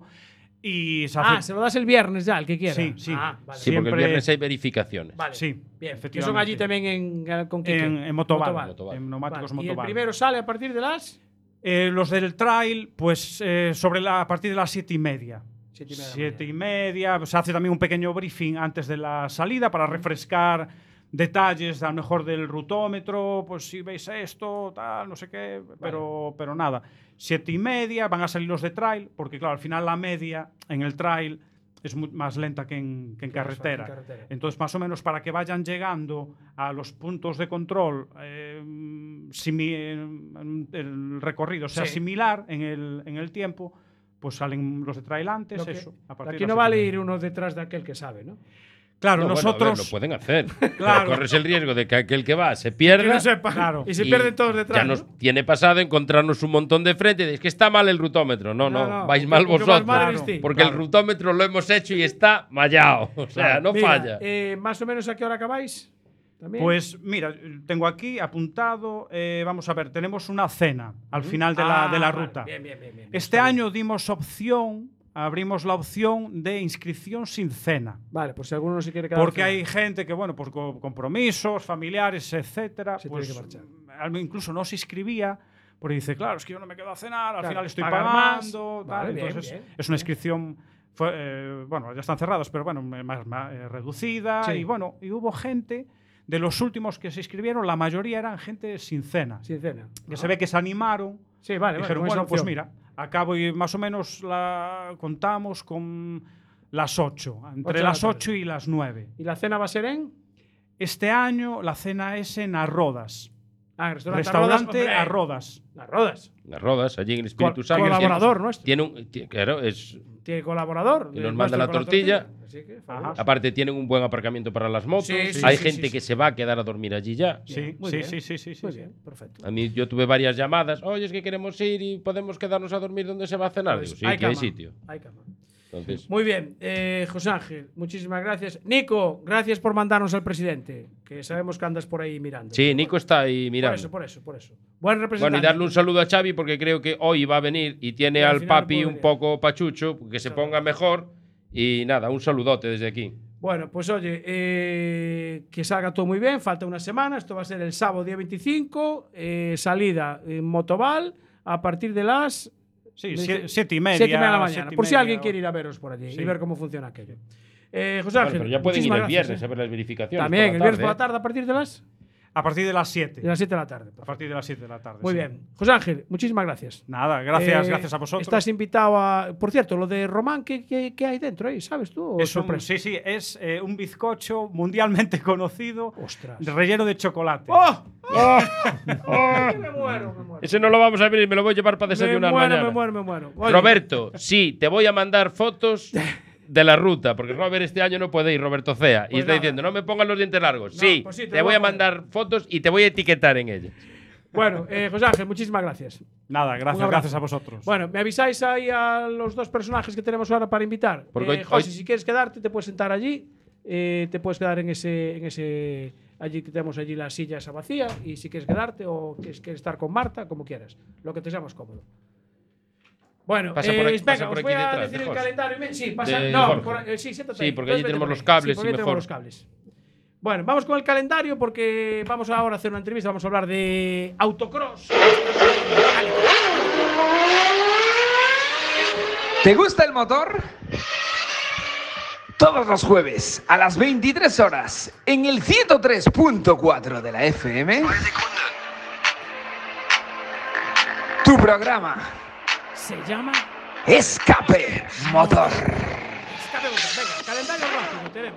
y se hace...
Ah, se lo das el viernes ya, el que quiera.
Sí, sí.
Ah, vale.
Sí, porque el
Siempre-
viernes hay verificaciones.
Vale.
Sí,
Bien. Que son
efectivamente.
allí también en, con Quique.
En, en Motoval,
Motoval.
en neumáticos
Vale. Y el
Motoval.
primero sale a partir de las
Eh, los del trail, pues eh, sobre la, a partir de las siete y media.
siete y media. de la
Siete
mañana.
y media. Se hace también un pequeño briefing antes de la salida para refrescar detalles, a lo mejor del rutómetro, pues si veis esto, tal, no sé qué, pero, pero nada. Siete y media, van a salir los de trail, porque claro, al final la media en el trail es mu- más lenta que en, que en
Claro,
carretera.
en carretera.
Entonces, más o menos para que vayan llegando a los puntos de control, eh, simi- en- el recorrido sea
Sí.
similar en el, en el tiempo, pues salen los de trail antes,
Lo que-
eso. a partir
Aquí
de
no
las
vale
siete y
ir
media.
uno detrás de aquel que sabe, ¿no?
Claro,
No, bueno, a ver,
nosotros...
lo pueden hacer.
Claro.
Pero corres el riesgo de que aquel que va se
Que
pierda.
no sepa.
Claro.
Y se
y
pierden todos detrás.
Ya nos
¿no?
tiene pasado encontrarnos un montón de frente. y Es que está mal el rutómetro. No, no,
No, no,
vais
que-
mal
que vais
vosotros.
mal
Claro.
vestidos.
Porque
Claro.
el rutómetro lo hemos hecho y está mallado. O sea,
Claro.
no
Mira,
falla.
eh, más o menos a qué hora acabáis. ¿También?
Pues mira, tengo aquí apuntado, eh, vamos a ver, tenemos una cena al final de la,
Ah,
de la
vale.
ruta.
Bien, bien, bien, bien.
Este
Está
año dimos opción, abrimos la opción de inscripción sin cena.
bien. Vale, pues si alguno no se quiere quedar.
Porque
fuera.
hay gente que, bueno, por co- compromisos familiares, etcétera,
Se
pues
tiene que marchar.
al- incluso no se inscribía porque dice, claro, es que yo no me quedo a cenar, al
Claro,
final estoy
pagar
pagando,
más.
tal.
Vale, bien,
Entonces
bien.
es una inscripción, fue, eh, bueno, ya están cerradas, pero bueno, más, más, eh, reducida.
Sí.
Y bueno, y hubo gente, de los últimos que se inscribieron, la mayoría eran gente sin cena.
Sin cena.
Que se ve que se animaron.
Sí, vale, vale,
Dijeron,
con esa
bueno, pues
opción.
mira, acabo y más o menos la contamos con las ocho,
Ocho
entre
de la
las
tarde.
ocho y las nueve.
¿Y la cena va a ser en?
Este año la cena es en Arrodas.
Ah, en restaurante,
Restaurante
Arrodas,
Arrodas.
hombre. Arrodas.
Las rodas, allí en el Espíritu
Col-
Santo.
colaborador nuestro.
Tiene un, ti- claro, es,
Tiene colaborador.
Y nos
eh,
manda
nuestro
la
con
tortilla.
Así que,
Ajá.
fabuloso.
aparte, tienen un buen aparcamiento para las motos.
Sí, sí,
Hay
sí,
gente
sí,
que
sí.
se va a quedar a dormir allí ya.
Sí,
muy
sí,
bien.
sí, sí, sí, sí,
Muy
sí.
bien, perfecto.
A mí yo tuve varias llamadas. Oye, es que queremos ir y podemos quedarnos a dormir donde se va a cenar.
Pues
Digo, sí,
hay
que hay
cama,
sitio.
hay cama.
Entonces,
Muy bien, eh, José Ángel, muchísimas gracias. Nico, gracias por mandarnos al presidente, que sabemos que andas por ahí mirando.
sí, Nico está ahí
Por
mirando.
eso, por eso, por eso. Buen representante.
Bueno, y darle un saludo a Xavi porque creo que hoy va a venir y tiene
Y al
al
final
papi
puede
un
venir.
poco pachucho, que se
Claro.
ponga mejor. Y nada, un saludote desde aquí.
Bueno, pues oye, eh, que salga todo muy bien, falta una semana, esto va a ser el sábado día veinticinco, eh, salida en Motoval a partir de las
Sí,
me
sie-
dice-
siete y media.
siete y media de la
siete
mañana,
y
por si
media,
alguien
o-
quiere ir a veros por allí
Sí.
y ver cómo funciona aquello. Eh, José
Bueno,
Ángel,
pero ya pueden ir
muchísimas
el
gracias,
viernes
eh.
a ver las verificaciones.
También,
por
el
la
viernes por la
tarde,
tarde a partir de las,
A partir de las siete.
de las siete de la tarde.
A partir de las siete de la tarde.
Muy
sí.
bien. José Ángel, muchísimas gracias.
Nada, gracias,
Eh,
gracias a vosotros.
Estás invitado a. Por cierto, lo de Román, ¿qué, qué, qué hay dentro ahí? ¿Sabes tú? ¿O
Es un-
sorpresa?
sí, sí, es eh, un bizcocho mundialmente conocido,
Ostras.
relleno de chocolate.
¡Oh! ¡Oh! ¡Oh! Me muero, me muero.
Ese no lo vamos a abrir, me lo voy a llevar para
Me
desayunar
muero,
mañana.
me muero, me muero. Oye,
Roberto, sí, te voy a mandar fotos de la ruta, porque Robert este año no puede ir, Roberto Cea. y
Pues
está
nada.
diciendo, no me pongan los dientes largos.
No,
sí,
pues sí, te
te,
lo
voy
voy
a
a poner.
mandar fotos y te voy a etiquetar en ellas.
Bueno, eh, José Ángel, muchísimas gracias.
Nada,
Un
gracias,
abrazo.
gracias a vosotros.
Bueno, me avisáis ahí a los dos personajes que tenemos ahora para invitar.
Porque
Eh,
hoy-
José,
hoy-
si quieres quedarte, te puedes sentar allí. eh, te puedes quedar en ese, en ese. Allí que tenemos allí la silla esa vacía. Y si quieres quedarte o quieres, quieres estar con Marta, como quieras. Lo que te sea más cómodo. Bueno,
Pasa
eh,
por aquí-
venga,
pasa por
os
aquí
voy a
detrás,
decir
de
el
José.
calendario. Sí, pasa.
De
no,
Jorge.
por- eh, sí, siéntate
Sí,
ahí.
porque allí
Entonces,
tenemos
vete
los
por ahí.
cables
Sí,
y
porque ahí tenemos
mejor.
los cables. Bueno, vamos con el calendario porque vamos ahora a hacer una entrevista. Vamos a hablar de autocross.
¿Te gusta el motor? Todos los jueves a las veintitrés horas en el ciento tres punto cuatro de la F M. Tu programa
se llama
Escape Motor.
Escape Motor. Venga, calendario rápido tenemos.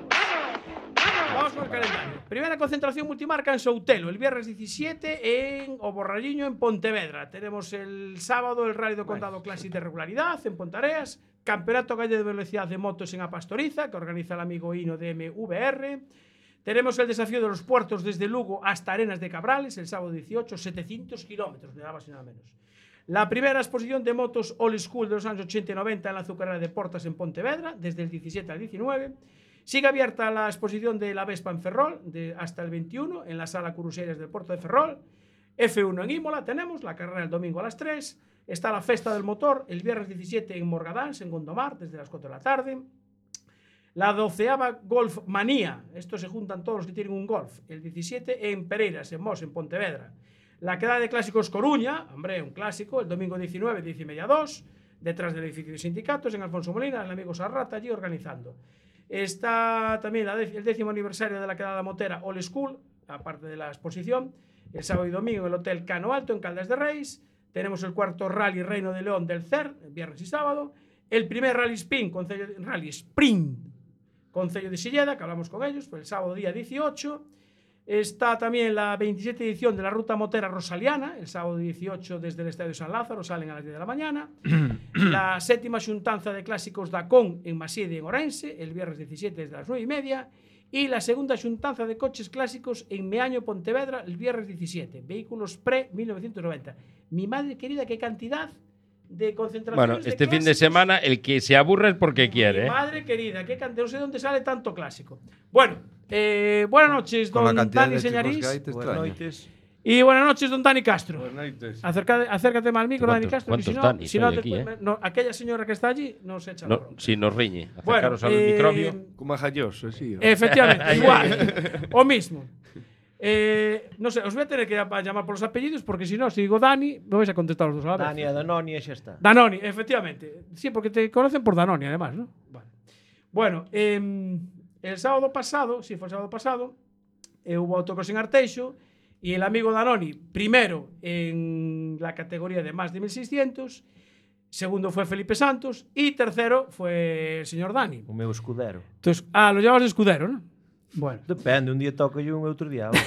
Vamos con el calendario. Primera concentración multimarca en Soutelo, el viernes diecisiete en O Borralliño, en Pontevedra. Tenemos el sábado el Rally do Condado Classic de regularidad en Pontareas, Campeonato Galle de Velocidad de Motos en A Pastoriza, que organiza el amigo Hino de M V R. Tenemos el desafío de los puertos desde Lugo hasta Arenas de Cabrales, el sábado dieciocho, setecientos kilómetros, nada más y nada menos. La primera exposición de motos Old School de los años ochenta y noventa en la azucarera de Portas en Pontevedra, desde el diecisiete al diecinueve. Sigue abierta la exposición de la Vespa en Ferrol de hasta el veintiuno en la sala Cruceres del puerto de Ferrol. F uno en Imola tenemos, la carrera el domingo a las tres. Está la Festa del Motor el viernes diecisiete en Morgadans, en Gondomar, desde las cuatro de la tarde. La doceava Golf Manía, estos se juntan todos los que tienen un Golf, el diecisiete en Pereiras, en Mos, en Pontevedra. La quedada de clásicos Coruña, hombre, un clásico, el domingo diecinueve, diez y media dos, detrás del edificio de sindicatos, en Alfonso Molina, el amigo Sarrata allí organizando. Está también la el décimo aniversario de la quedada motera Old School, aparte de la exposición, el sábado y domingo en el Hotel Cano Alto, en Caldas de Reis. Tenemos el cuarto Rally Reino de León del C E R, el viernes y sábado. El primer Rally Spin, Concello de, Rally Sprint, Concello de Silleda, que hablamos con ellos, fue el sábado día dieciocho. Está también la veintisiete edición de la Ruta Motera Rosaliana, el sábado dieciocho desde el Estadio San Lázaro, salen a las diez de la mañana. La séptima xuntanza de clásicos da Con en Maside, en Orense, el viernes diecisiete desde las nueve y media. Y la segunda xuntanza de coches clásicos en Meaño, Pontevedra, el viernes diecisiete. Vehículos pre-mil novecientos noventa. Mi madre querida, qué cantidad de concentraciones.
Bueno, este
de
fin de semana el que se aburre es porque quiere.
Mi
¿eh?
madre querida, qué cantidad, no sé de dónde sale tanto clásico. Bueno, eh, buenas noches,
Con la
don
cantidad
Dani
de
Señarís.
chicos que hay, te
Buenas
extraña.
noches.
Y buenas noches, don Dani Castro.
Buenas noches.
Acércate, acércate más al micro, Dani
¿Cuántos-
Castro. que Si
cuántos
no,
Danis
si no
hay
te-
aquí, eh?
no, aquella señora que está allí no se echa la
No,
bronca.
si nos riñe,
Bueno,
acercaros al
eh,
microbio.
Como jalloso, sí.
Efectivamente, igual. O mismo. Eh, no sé, os voy a tener que llamar llamar por los apellidos porque si no, si digo Dani, me vais a contestar los dos a la vez.
Dani a Danoni e xa está.
Danoni, efectivamente. Sí, porque te conocen por Danoni, además, ¿no? Vale. Bueno, eh, el sábado pasado, sí, fue el sábado pasado, eh, hubo autocross en Arteixo y el amigo Danoni, primero en la categoría de más de mil seiscientos, segundo fue Felipe Santos y tercero fue el señor Dani.
O meu escudero.
Entonces, ah, lo llevas de escudero, ¿no? Bueno.
Depende, un día toca yo un outro día.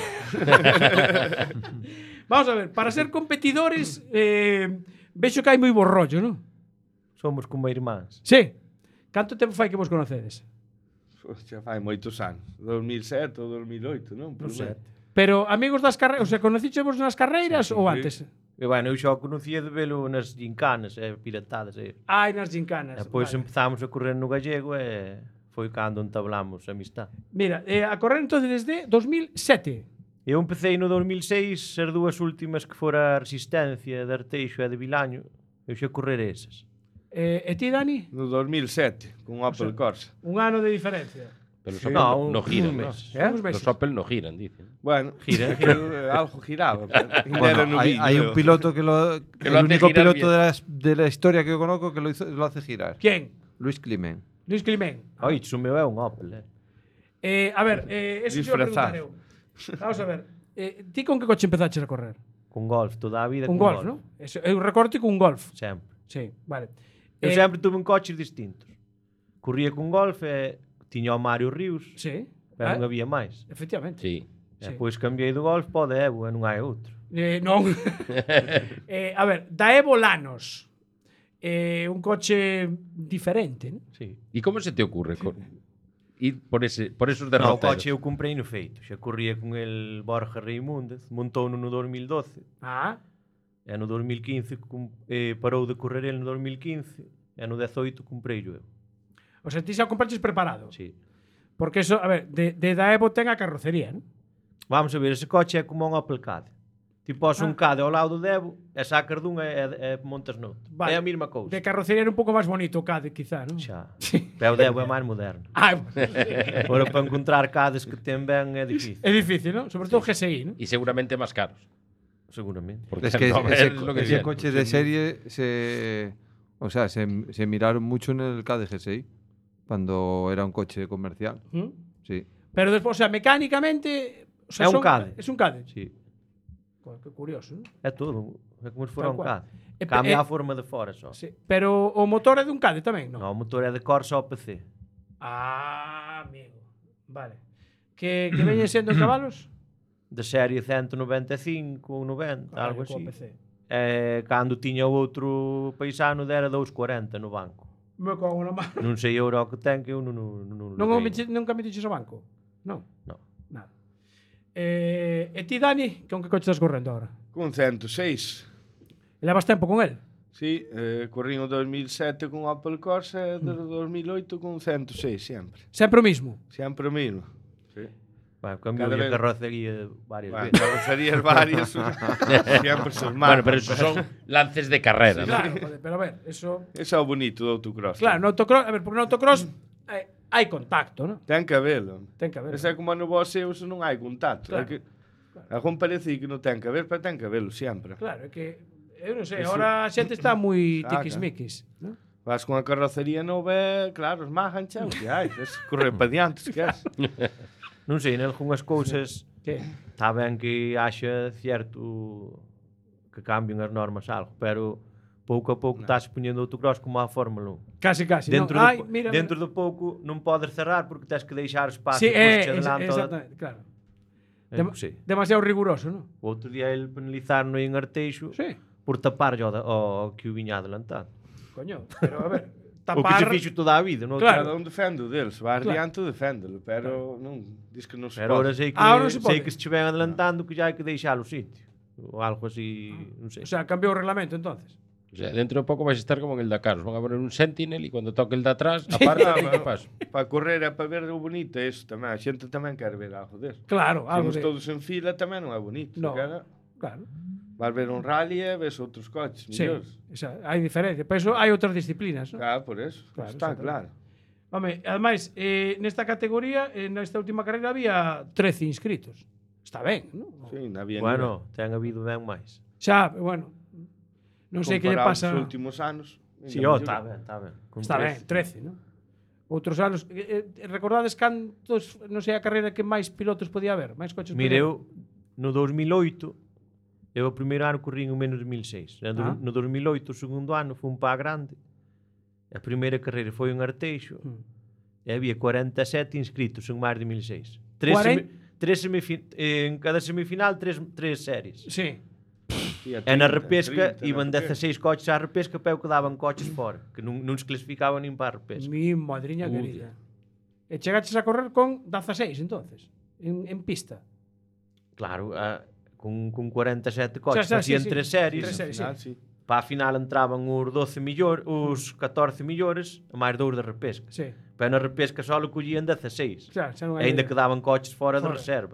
Vamos a ver, para ser competidores, eh, vexo que hai moi bo rollo, ¿no?
Somos como irmáns.
Sí. Canto tempo fai que vos conocedes?
Xa fai moitos anos. dos mil sete ou dos mil oito, non?
Non sei.
Pero amigos das carreiras, o sea, conocichevos nas carreiras ou antes?
E bueno, eu xa o conocía de velo nas gincanas e piratadas. E...
Ai, nas gincanas.
E depois
vale.
empezamos a correr no gallego e foi cando entablamos amistad.
Mira, eh, a correr entonces desde dos mil sete.
Eu empecé no dos mil seis, as dúas últimas que fora a Resistencia de Arteixo e de Vilaño, eu xa correr esas.
Eh, e ti, Dani?
No dos mil sete, con Opel Corsa.
Un ano de diferencia.
Pero los
Sí.
Opel
No,
no,
un-
no giran,
un
¿no?
mes.
¿Eh? Uns meses.
Los Opel no giran, dicen.
Bueno,
Gira.
que algo giraba. pero ainda
Bueno,
era no
hay,
vídeo.
hay un piloto que lo.
Que
el
lo hace
único
girar
piloto
bien.
de la, de la historia que yo conozco que lo, hizo- lo hace girar.
¿Quién?
Luis Climent.
Luis Climén.
Oi, iso meu é un Opel, eh.
Eh, a ver, eh, eso te iba a preguntar eu. Vamos a ver. Eh, ti con que coche empezaches a correr?
Con Golf, toda a vida
Un
con
Golf, ¿no? Eso, eu recorto con un Golf.
Sempre.
Sí, vale.
Eu
Eh,
sempre tuve un coches distintos. Corría con Golf e tiña o Mario Ríos,
Sí.
pero
Ah,
non había máis.
Efectivamente.
Sí.
E
Sí.
depois cambiei do Golf para o de Evo e non hai outro.
Eh, non. eh, a ver, da Evo Lanos. Eh, un coche diferente, ¿no?
Sí.
¿Y cómo se te ocurre co- ir por, ese, por esos
No, o
derroteros?
coche eu comprei no feito. Xa corría con el Borja Reimúndez, montou no no dos mil doce.
Ah,
E no dos mil quince cum, eh, parou de correr el no dos mil quince. E no dezoito comprei eu.
o sea, ti xa o compraches preparado.
Sí.
Porque eso, a ver, de, de da Evo ten a carrocería, ¿no?
Vamos a ver, ese coche é como un Opel Kadett. Ti pos un
Ah.
Cade ao lado do Debo e sacas dun e, e, e montas noutro.
Vale.
É a mesma cousa.
De carrocería era un pouco máis bonito o Cade, quizá, non?
Xa. Pero o Debo é máis moderno.
Ah,
Ora, para encontrar Cades que ten ben é difícil.
é difícil, non? Sobre todo G S I, non?
Y seguramente más caros.
Seguramente.
Porque
Es que
no,
ese,
es lo que
ese
decían.
coche de serie se. O sea, se, se miraron mucho en el K D G S I cuando era un coche comercial.
¿Mm?
Sí.
Pero despois, o sea, mecánicamente... O sea,
É un
son-
Cade.
Es un Cade.
Sí.
Joder, que curioso, non?
É todo. É como se fora
Tal
un
cual.
Cade.
E pe-
Cambia
e-
a forma de fora só.
Sí. Pero o motor é dun Cade tamén, non?
No, o motor é de Corsa ao P C.
Ah, amigo. Vale. Que, que veñen sendo os cabalos?
De serie ciento noventa e cinco ou noventa,
Caralho,
algo
coa
así.
P C.
E cando tiña o outro paisano dera doscientos cuarenta no banco.
Me cago na mano.
Non sei euro que ten que eu non, non, non,
Non o
liguei.
meche, nunca metiches ao banco? Non.
No.
Nada. Eh, e ti, Dani, con que coche estás correndo agora?
Con ciento seis.
E levas tempo con el?
Sí, eh, corrín o dos mil sete con Opel Corsa e desde dos mil oito con ciento seis sempre.
Sempre o mismo?
Sempre o mismo. Sí.
Bueno, cambiou
Cada
a
vez-
carrocería varias
Bueno,
veces.
carrocerías varias. Siempre se os
Bueno, pero
marcan,
esos son lances de carrera, ¿no?
Claro, joder, pero a ver, eso...
Eso é o bonito do autocross.
Claro, no autocross, a ver, porque no autocross hai, hai contacto, ¿no?
Ten que habelo.
Ten que habelo.
Ese é como no vos seus non hai contacto.
Claro.
É que, algún parece que non ten que haber, pero ten que habelo sempre.
Claro, é que eu non sei,
Eso-
agora a xente está moi
Saca.
tiquismiquis, ¿no?
Vas con a carrocería nova, claro, esmagan chao, que hai, es correr para diante, se queres.
Non sei, nalgúnas cousas
Que?
está ben que haxa cierto que cambien as normas algo, pero pouco a pouco estás poñendo autocross como a Fórmula un.
Casi, casi.
Dentro,
non.
do,
Ai,
po-
mira,
dentro do pouco non podes cerrar porque tens que deixar espaço
Sí,
depois
é,
che
es,
adelanta o-
exactamente, claro.
Eh,
Dem-
sí.
Demasiado riguroso, ¿no?
O outro día ele penalizaron en Arteixo
sí.
por tapar ao, da- ao que o viña adelantado.
Coño, pero a ver,
O que
tapar...
se fixo toda a vida, non?
Cada un defende o deles, vai
Claro.
adiante deféndelo, pero non, diz que non se
Pero
pode.
ahora sei que,
Ah, ahora non se
sei
pode.
que se che ven adelantando que ya hai que deixar o sitio. Ou algo así, non sei.
O sea, cambiou o reglamento, entonces.
O sea, dentro de poco vais a estar como en el Dakar. Os van a poner un Sentinel y cuando toque el de atrás,
Ah,
aparta y
pero
que paso.
Para correr e para ver o bonito é iso tamén. A xente tamén quer ver algo deso.
Claro, algo
Somos
de-
todos en fila tamén non é bonito.
No,
Queda-
claro.
Vas ver un rally e ves outros coches
Sí,
mellores.
esa, hai diferencia. Pero eso hai outras disciplinas, ¿no?
Claro, por eso.
Claro,
Está
exactamente.
claro.
Home, ademais, eh, nesta categoría, eh, nesta última carreira había trece inscritos. Está ben, ¿no?
Sí, non había
Bueno, ten habido ben máis.
Xa, bueno, non sei que lle
Comparado
pasa...
Os últimos anos.
Sí,
ainda
oh,
mellor.
está ben, está ben. Con
Está ben,
trece.
trece, ¿no? Outros anos, eh, eh, recordades cantos, non sei a carreira que máis pilotos podía haber, máis coches
Mire,
podía
eu no dos mil oito, eu o primeiro ano corrín o menos de mil e seis. No,
Ah.
no dos mil oito, o segundo ano, fui un pa grande. A primeira carreira foi en Arteixo.
Hmm.
E había cuarenta e sete inscritos en máis de mil e seis. Tres,
Cuaren-
semi, tres semifin, en cada semifinal, tres, tres series.
Sí.
Sí, a
E na
trinta,
repesca
trinta,
iban
non sei que.
dezasseis coches á repesca, pero que daban coches fora, que non, non se clasificaban nin para a repesca.
Mi madriña
Ui.
querida. E chegaches a correr con dezaseis, entonces, en, en pista.
Claro, a, con, con cuarenta e sete
Xa,
coches,
xa, sí,
facían
sí.
tres series.
Tres series,
Final,
sí.
sí.
Para a final entraban os doce millores, os catorce millores, e máis dous de repesca.
Sí.
Pero na repesca só lo collían dezaseis.
Xa, xa non
E
hai
ainda
idea.
quedaban coches fora,
Fora.
de reserva.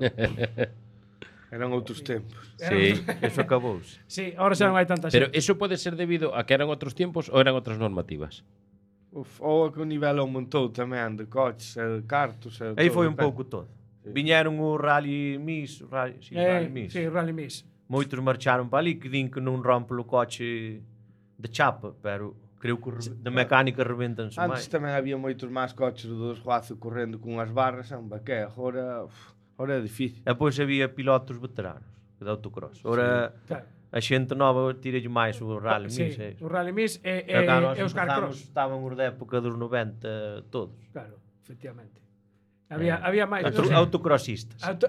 Eran outros tempos.
Sí, eso acabouse.
Sí, ahora xa non hai tanta
Pero
xente.
eso puede ser debido a que eran otros tiempos o eran otras normativas.
Uf, ou a que o nivel aumentou tamén de coches, e de cartos, e de
Aí
todo,
foi un
depende.
pouco todo. Viñeron o Rally Miss, o Rally, sí, Rally
Eh,
Miss.
sí, Rally Miss.
Moitos marcharon para ali que din que non rompe o coche de chapa, pero creo que o re- de mecánica rebentanse
Antes
máis.
tamén había moitos máis coches do desguazo correndo con as barras, é un baqué. Agora, uf, agora é difícil.
E depois había pilotos veteranos de autocross. Ora,
Claro.
a xente nova tiralle máis o Rally
Sí,
Miss. É.
o Rally Miss e, e,
Pero cando nós
e os
empezamos,
carcross.
estaban os da época dos noventa todos.
Claro, efectivamente. Había,
Eh,
había máis...
Auto,
non sei.
autocrossistas.
Auto...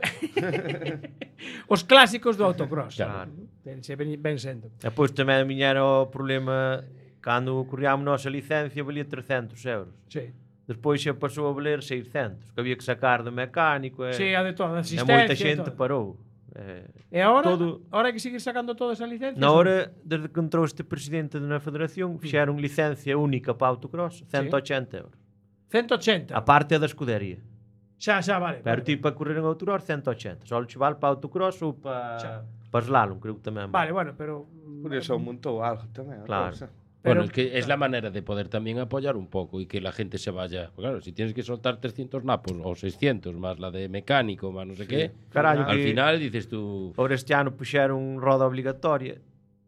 os clásicos do autocross.
Claro.
Ben, se ven, ven sendo.
E depois tamén viñera o problema cando corríamos nosa licencia valía trescentos euros.
Sí.
Despois xa pasou a valer seiscentos, que había que sacar de mecánico e,
Sí, a de todo,
e
de asistencia
moita
e
xente
todo.
parou. Eh,
E agora,
todo-
ahora hai que seguir sacando toda esa licencia?
na hora, desde que entrou este presidente na federación, fixeron licencia única para autocross, cento e ochenta euros.
ciento ochenta.
A parte da escudería.
Xa, xa, vale.
Pero
vale.
ti para correr en autocross, cento e ochenta. Só che vale para autocross ou para,
Xa.
para Para slalom, creo que tamén.
Vale, bueno, pero...
Por eso aumentou algo tamén. a
Claro.
cousa.
Bueno, es que es la manera de poder también apoyar un poco y que la gente se vaya. Pues claro, si tienes que soltar trescientos napos o seiscientos más la de mecánico, más no sé
Sí.
qué,
Carallo,
al
que-
final dices tú.
Ahora este ano puxeron roda obligatoria.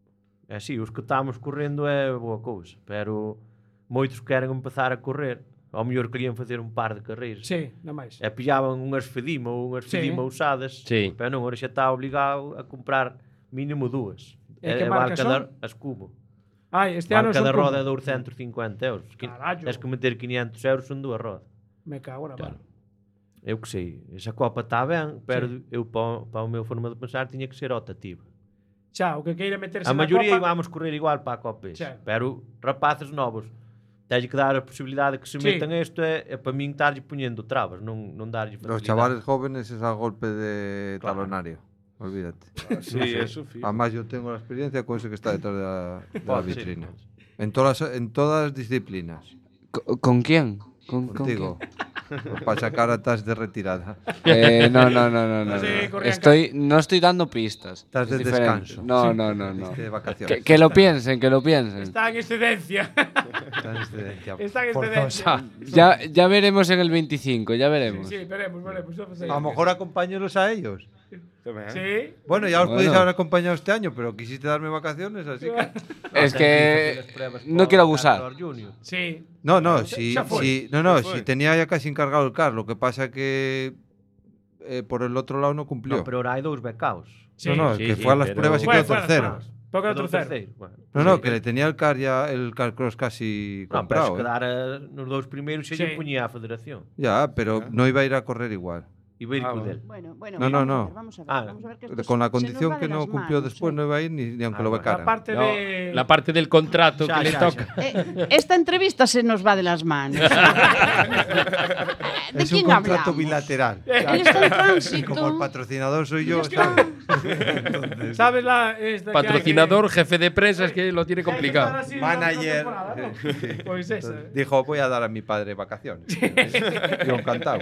É así, os que estamos correndo é boa cousa, pero moitos queren empezar a correr. Ao mellor querían facer un par de carreiras.
Sí, nada máis.
E pillaban unhas Fedima ou unhas
Sí.
Fedima usadas,
Sí.
pero non, agora xa está obligado a comprar mínimo dúas.
E que marcas
cada,
son?
as Cubo.
Ai, este ano
Cada
son
roda é
como-
douscentos e cincuenta euros. Que-
Carallo.
Tens que meter quinientos euros son dúas rodas.
Me cago na mano.
Eu que sei, esa copa está ben, pero eu para, para o meu forma de pensar tiña que ser optativa.
Xa, o que queira meterse
A
na
maioría
copa...
íbamos correr igual para a copa ese,
Xa.
pero rapaces novos tens que dar a posibilidade de que se
Sí.
metan isto é, é para min estarlle poñendo trabas, non, non darlle
Los
facilidade.
chavales jóvenes es a golpe de
Claro.
talonario. Olvídate.
Ah, sí, eso fijo.
Además, yo tengo la experiencia con ese que está detrás de la, de la
Oh, sí.
vitrina. En todas, las- en todas las disciplinas.
¿Con, con quién? ¿Con, con
Contigo. Para sacar atas de retirada.
Eh, no, no, no, no, no.
Sí,
no.
corrían
Estoy, no estoy dando pistas.
Estás
Es
de
diferente.
descanso.
No,
Sí.
no, no, no.
Estás de vacaciones.
Que, que lo piensen, que lo piensen.
Está en excedencia.
Está en excedencia.
Está en excedencia.
Ya, ya veremos en el veinticinco, ya veremos.
Sí, veremos, veremos. Vamos
A lo mejor acompañaros a ellos.
Sí.
Bueno, ya os
Bueno.
podéis haber acompañado este año, pero quisiste darme vacaciones, así que.
Es que no quiero abusar.
Sí.
No, no,
Ya
si,
fue.
si, no, no,
Ya fue.
si tenía ya casi encargado el car, lo que pasa que eh, por el otro lado no cumplió.
No, pero ahora hai dous becaos.
no, no,
Sí,
que
sí,
fue a las
pero-
pruebas y
Fue,
quedó
fue a las
tercero.
pruebas. Pero quedó
Quedou
tercero.
terceiro, bueno.
No, no, que le tenía el car ya, el car cross casi
Non, pero se
comprado. eh.
quedara nos dous primeiros xa lle
Sí.
puñía a federación.
Ya, pero no iba a ir a correr igual.
Iba a ir
Ah,
co
bueno.
del.
Bueno, bueno,
No, no,
vamos a
no.
ver, vamos a ver,
Ah,
vamos a ver que esto
Con la
se nos
condición
va
que
de
no
las
cumplió
manos,
después,
¿eh?
no iba a ir ni, ni aunque lo
La
becaran.
parte
No,
de...
la parte del contrato
Xa,
que le
xa,
toca.
xa.
Eh, esta entrevista se nos va de las manos. ¿De
Es un
quién
contrato
hablamos?
bilateral.
Él está en tránsito.
Como el patrocinador soy yo, ¿sabes? Entonces,
¿Sabes la... esta que hay que-
Patrocinador, jefe de prensa, es que lo tiene
hay que estar
complicado.
así durante la
Manager.
temporada, ¿no? Pues esa.
Entonces, dijo, voy a dar a mi padre vacaciones. Yo encantado.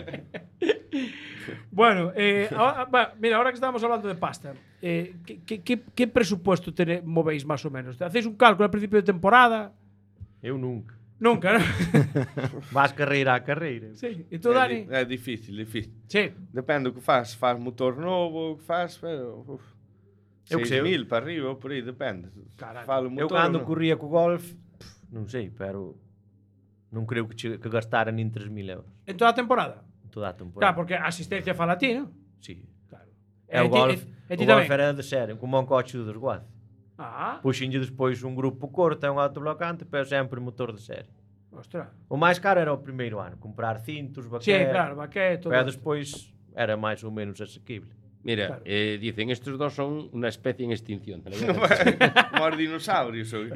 Bueno, eh, ahora- va, mira, ahora que estamos hablando de pasta, eh, ¿qué, qué- qué- qué presupuesto tene- movéis más o menos? ¿Hacéis un cálculo al principio de temporada?
Eu nunca.
Nunca, ¿no?
Vas carreira a carreira.
Sí. E tú,
É
Dani?
di- É difícil, difícil.
Sí.
Depende do que faz. Se faz motor novo, o que faz, pero... Uf,
Eu que
seis
sei.
mil para arriba, ou por aí, depende.
Caralho.
Falo
Eu
motor
cando
ou non?
corría co golf, pff, non sei, pero non creo que, che, que gastara nin tres mil euros
En toda a temporada?
toda a temporada.
Claro, porque a asistencia fala a ti, ¿no?
Sí.
Claro.
E
E
o
ti-
golf,
e- e ti
o golf
tamén?
era de sério, como un coche do desguace.
Ah,
Puxenlle despois un grupo corto e un autoblocante, pero sempre motor de série.
ostras.
O máis caro era o primeiro ano, comprar cintos,
Sí,
baquet,
claro, baquet, todo
pero
isto.
despois era máis ou menos asequible.
Mira, eh, dicen, estos dos son una especie en extinción. ¿te lo digo?
Como os dinosaurios. Hoy.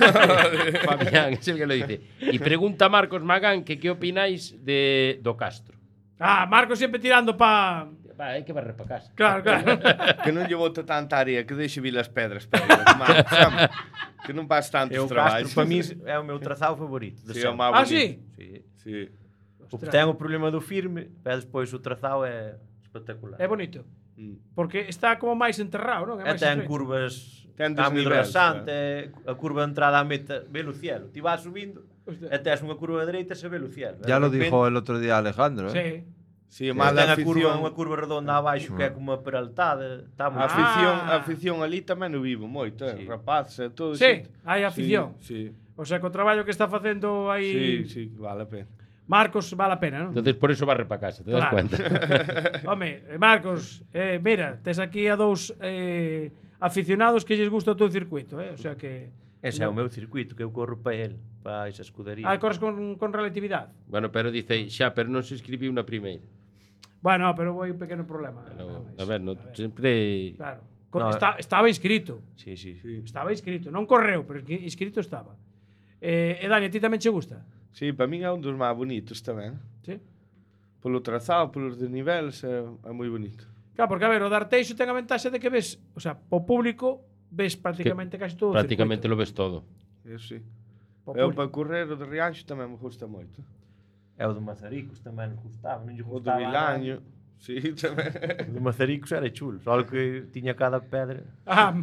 Fabián es el que lo dice. Y pregunta Marcos Magán que qué opináis de Do Castro.
Ah, Marco siempre tirando pa...
Va, hay que barrer para casa.
Claro, claro.
Que non lle bota tanta área, que deixe vir as pedras para ele, man, sabe? Que non faz tantos
E o
traballos.
Castro, para mí, é o meu trazado favorito. de
Sí, é o
sempre.
máis
Ah,
bonito.
sí?
Sí.
Sí.
O que ten o problema do firme, pero despois o trazado é espectacular.
É bonito.
Mm.
Porque está como máis enterrado, non? É
E
máis
ten
estreito.
curvas,
Ten
está moi
desniveles,
rasante, a curva de entrada a meta, ve o cielo. Ti vas subindo,
Hostia.
e tes unha curva dereita e se ve o cielo.
Ya lo
De repente,
dijo el otro día Alejandro, ¿eh?
Sí.
Sí,
e
má
ten
da
a curva,
afición.
unha curva redonda abaixo que é como a peraltada. Está moi
A afición,
Ah.
a afición ali tamén o vivo moito, eh?
Sí.
Rapaces e todo.
Sí,
xente.
hai afición.
Sí,
O sea, que o traballo que está facendo
sí,
aí
sí, sí, vale a pena.
Marcos vale a pena, non?
Entonces por eso barre para casa, ¿te das
Claro.
cuenta?
Home, eh, Marcos, eh, mira, tes aquí a dous eh, aficionados que lles gusta o teu circuito, eh? O sea que...
Ese é o meu circuito que eu corro para ele, para esa escudería.
Ah, corres con, con relatividade.
Bueno, pero dice, xa, pero non se inscribiu na primeira.
Bueno, pero hai un pequeno problema.
Pero, a ver, no, sempre...
Claro. Co-
No,
está, estaba inscrito.
Sí, sí.
Sí,
Estaba inscrito. Non correu, pero inscri- inscrito estaba. Eh, e Dani, a ti tamén che gusta?
sí, para min é un dos máis bonitos tamén.
Sí?
Polo trazado, polos desniveles, é, é moi bonito.
Claro, porque a ver, o de Arteixo ten a ventaxa de que ves, o sea, po público ves prácticamente casi todo o
Prácticamente
circuito.
lo ves todo.
Eso sí.
Po
Eu
público.
para correr o de Rianxo tamén me gusta moito.
É o do Mazaricos tamén nos gustaba, non lle
O do
gustaba.
Vilaño. Sí, tamén.
De Mazaricos era chulo, só que tiña cada pedra.
Ah.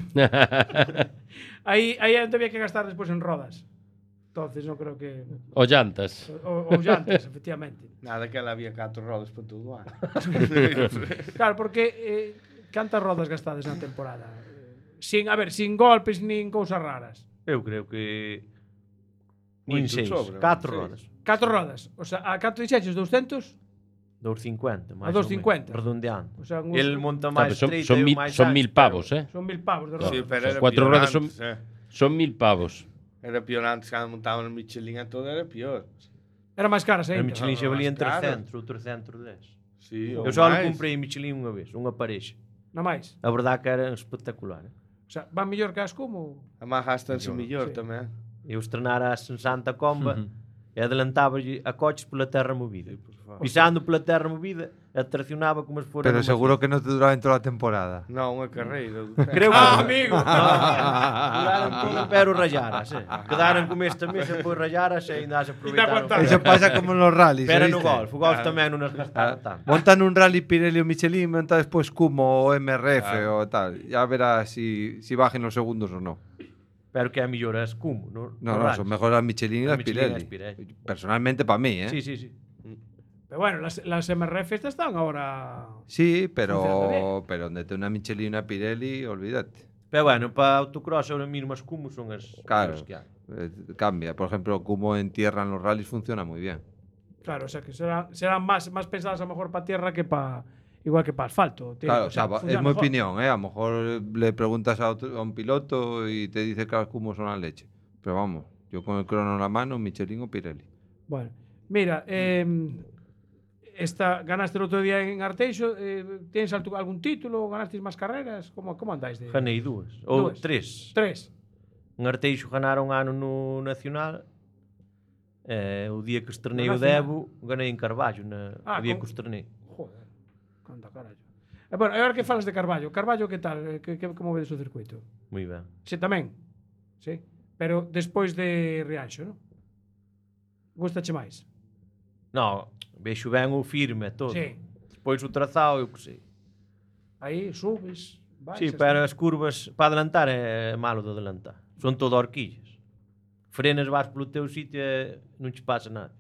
aí, aí non había que gastar despois en rodas. Entonces, non creo que...
O llantas.
O, o llantas, efectivamente.
Nada, que ela había catro rodas para todo o ano.
Claro, porque eh, cantas rodas gastadas na temporada? Sin, a ver, sin golpes nin cousas raras.
Eu creo que... Nin
Moito
seis,
sobra,
catro
seis.
rodas.
Catro rodas. O sea, a canto dixeches? douscentos?
dous cincuenta, máis
A dous cincuenta.
redondeando.
O sea, uns-
El monta
Claro,
máis
son,
estreito
son,
e eu
mil,
máis
son
ancho,
mil
pero-
pavos, eh?
Son mil pavos de rodas.
Sí, pero
Son
era
cuatro
peor
rodas son,
antes, eh.
son mil pavos.
Era peor antes, cando montaban a Michelin e todo era peor.
Era máis caras,
A
ainda.
Michelin xa valían
Máis caro.
trescentos ou trescentos e dez.
Sí,
Eu
ou
só
máis.
comprei Michelin unha vez, unha parexa.
Na máis.
A verdade que era espectacular. Eh?
O sea, van mellor que as como...
A máis gastanse mellor
Sí.
tamén.
Eu estrenara en Santa Comba
Ujú.
e adelantaba a coches pola terra movida. Pisando pola terra movida, atraccionaba como se fora...
Pero
nunha
seguro
fila.
que non te duraba en toda a temporada.
Non, unha carreira.
Creo que...
Ah, amigo!
Duraron todo, pero rayaras, eh. Quedaron como este mes e depois rayaras e ainda se aproveitaron.
aguantaron.
Eso pasa como nos rallies,
Pero no
¿oíste?
golf, o golf
Ah.
tamén non nos
Ah,
gastaron tanto.
montan un rally Pirelli o Michelin, monta despois Kumo o M R F
Claro.
o tal. Ya verás si, si bajen los segundos o no.
Pero que é mellor as Kumo, no?
No,
Os
no,
rallies.
son mejor las Michelin y
Las
las
Michelin y las
Pirelli.
Pirelli.
Personalmente para mí, ¿eh?
Sí, sí, sí.
Pero bueno, las, las M R F estas están ahora...
Sí,
Funcionando
pero,
bien.
pero donde te una Michelin y una Pirelli, olvídate.
Pero bueno, para autocross ahora mismo as Kumo son as
Claro,
as que hai.
eh, cambia. Por ejemplo, Kumo en tierra en los rallies funciona muy bien.
Claro, o sea, que serán, serán más, más pensadas a lo mejor para tierra que para... Igual que para asfalto. tío.
Claro, o sea, va- es
funciona
mi
mejor.
opinión, ¿eh? A lo mejor le preguntas a, otro- a un piloto y te dice que las Kumo son la leche. Pero vamos, yo con el crono en la mano, Michelin o Pirelli.
Bueno, mira, eh, esta, ganaste el otro día en Arteixo, eh, ¿tienes altu- algún título? ¿Ganasteis más carreras? ¿Cómo, cómo andáis? De...
Ganei dúas. Ou
Dúas.
tres.
Tres.
En Arteixo ganaron un ano no Nacional. Eh, o día que estrenei
No
o
Nacional?
Devo, ganei en Carballo, na,
Ah,
o día
con-
que o estrenei.
Joder, canta carallo. E bueno, e agora que falas de Carballo, Carballo que tal? Eh, Que, que, como vedes o circuito?
Moi ben.
Sí, tamén. Sí. Pero despois de Rianxo, non? Gustache máis?
No, vexo ben o firme e todo.
Sí.
Despois o trazado, eu que sei.
Aí subes, baixas.
Sí, pero as curvas para adelantar é malo de adelantar. Son todo horquillas. Frenas, vas polo teu sitio e non te pasa nada.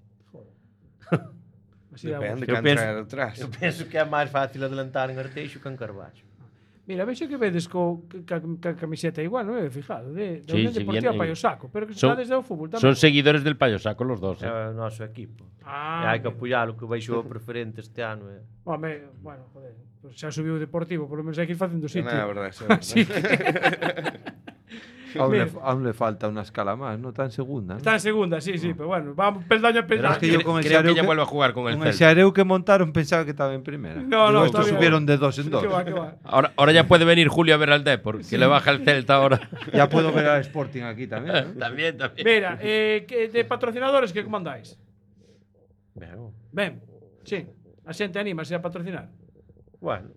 Así dá
Depende,
gusto.
que entrar atrás.
eu penso que é máis fácil adelantar en Arteixo que en Carballo.
Mira, vexo que vedes co ca, ca camiseta igual, non é fijado, de, de
Sí,
Unión
sí,
Deportiva
bien,
Paio
eh,
Saco, pero que
son-
son, desde o fútbol tamén.
Son seguidores del Payo Saco los dos.
É
eh.
o noso equipo.
Ah,
e hai que apoialo, que baixou a preferente este ano. Eh.
Home, bueno, joder, pues xa subiu o Deportivo, por lo menos hai que ir facendo sitio.
Non é verdade, é verdade.
Así que...
Aún le,
Mira.
aún le falta una escala más, no está en segunda. ¿no?
Está en segunda, sí, sí, pero bueno, vamos peldaño a peldaño.
Es que yo con el
Creo que
Xareu
ya vuelve a jugar con el
con el
Celta.
Xareu que montaron pensaba que estaba en primera.
No, no,
Digo, estos
todavía-
subieron de dos en dos.
Que va, que va.
Ahora, ahora ya puede venir Julio a ver al Depor, que le baja el Celta ahora.
Ya puedo ver al Sporting aquí también. ¿no?
también, también.
Mira, eh, que de patrocinadores, que como andáis?
Ben,
Ben, sí, a xente anímase a patrocinar.
bueno.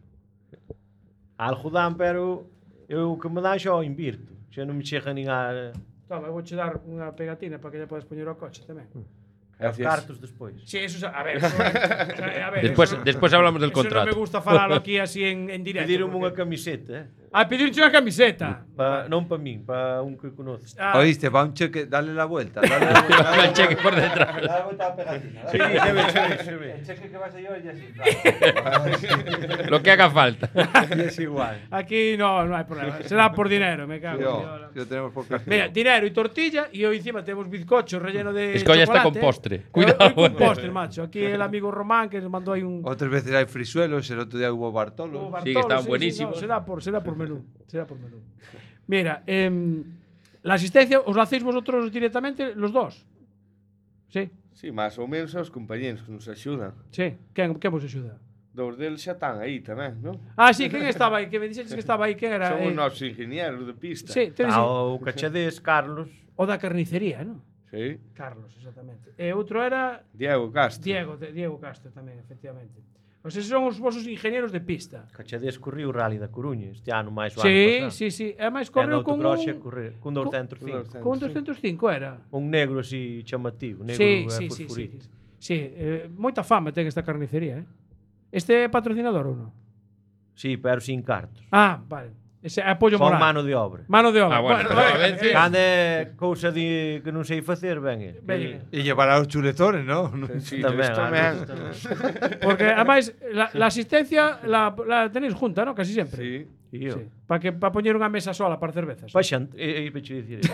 Algo dan, pero eu o que me dan xa o invirto. Xa non me chega nin a...
Toma, eu vouche dar unha pegatina para que lle podes poñer ao coche tamén.
E os cartos despois.
Sí, eso, xa- a ver, eso, é- a ver,
Después,
eso-
después hablamos del
eso
contrato.
non me gusta falalo aquí así en, en directo.
Pediron unha
porque-
camiseta, eh?
Ah, pedirche unha camiseta.
Pa, non para min, para un que conoces.
Ah,
Oíste, va un cheque, dale la vuelta. Dale la vuelta.
Va el cheque por detrás.
Dale la vuelta a la pegatina.
Sí, se ve, se ve, se ve.
El cheque que vas a llevar ya sí.
Lo que haga falta.
Y es igual.
aquí no, no hai problema. Será por dinero, me cago. en
Yo,
Dios.
yo tenemos por castigo.
Mira, dinero y tortilla y hoy encima tenemos bizcocho relleno de
Es que hoy está
chocolate,
con postre.
eh.
Cuidado,
Hoy con
eh.
postre, macho. Aquí el amigo Román que nos mandó ahí un...
Otras veces hay frisuelos, el otro día hubo Bartolo.
Oh, Bartolo,
Sí, que estaban
no,
buenísimos.
será, por, será por menú. Será por menú. Mira, em, la asistencia os la hacéis vosotros directamente, los dos. Sí,
Sí, máis ou menos os compañeros que nos axudan.
sí. Quen, quen vos axuda?
Dous deles xa están aí tamén, non?
Ah, sí, quen estaba aí? Que me dixeches que estaba aí? Quen era?
Son os
Eh,
nosos ingenieros de pista.
sí, tedes
Ah, o Cachadés, Carlos.
o da carnicería, non?
Sí.
Carlos, exactamente. E outro era
Diego Castro.
Diego, de- Diego Castro tamén, efectivamente. O sea, son os vosos ingenieros de pista.
Cachadés corriu o Rally da Coruña este ano máis o ano
Sí,
pasado.
sí, sí. E máis
E
correu
no
con
autocross xa
un,
correr, cun doscientos cinco.
con doscientos cinco era.
Un negro así chamativo, negro
Sí,
e
sí, sí, sí.
fosforito.
Sí, eh, moita fama ten esta carnicería, eh? Este é patrocinador ou non?
Sí, pero sin cartos.
Ah, vale. Ese apoio
Son
moral.
mano de obra.
Mano de obra.
Ah, bueno,
Bueno,
pero
a
a
ver,
veces-
eh,
Cando é cousa de que non sei facer, ben é.
Veña.
E llevar aos chuletores, ¿no?
Sí,
Tamén,
isto
ah,
tamén.
Porque además la, la asistencia la, la tenéis junta, ¿no? Casi siempre.
Sí.
Tío.
Sí. Para que para poñer unha mesa sola para cervezas.
Pa xant, e, e peche dicir.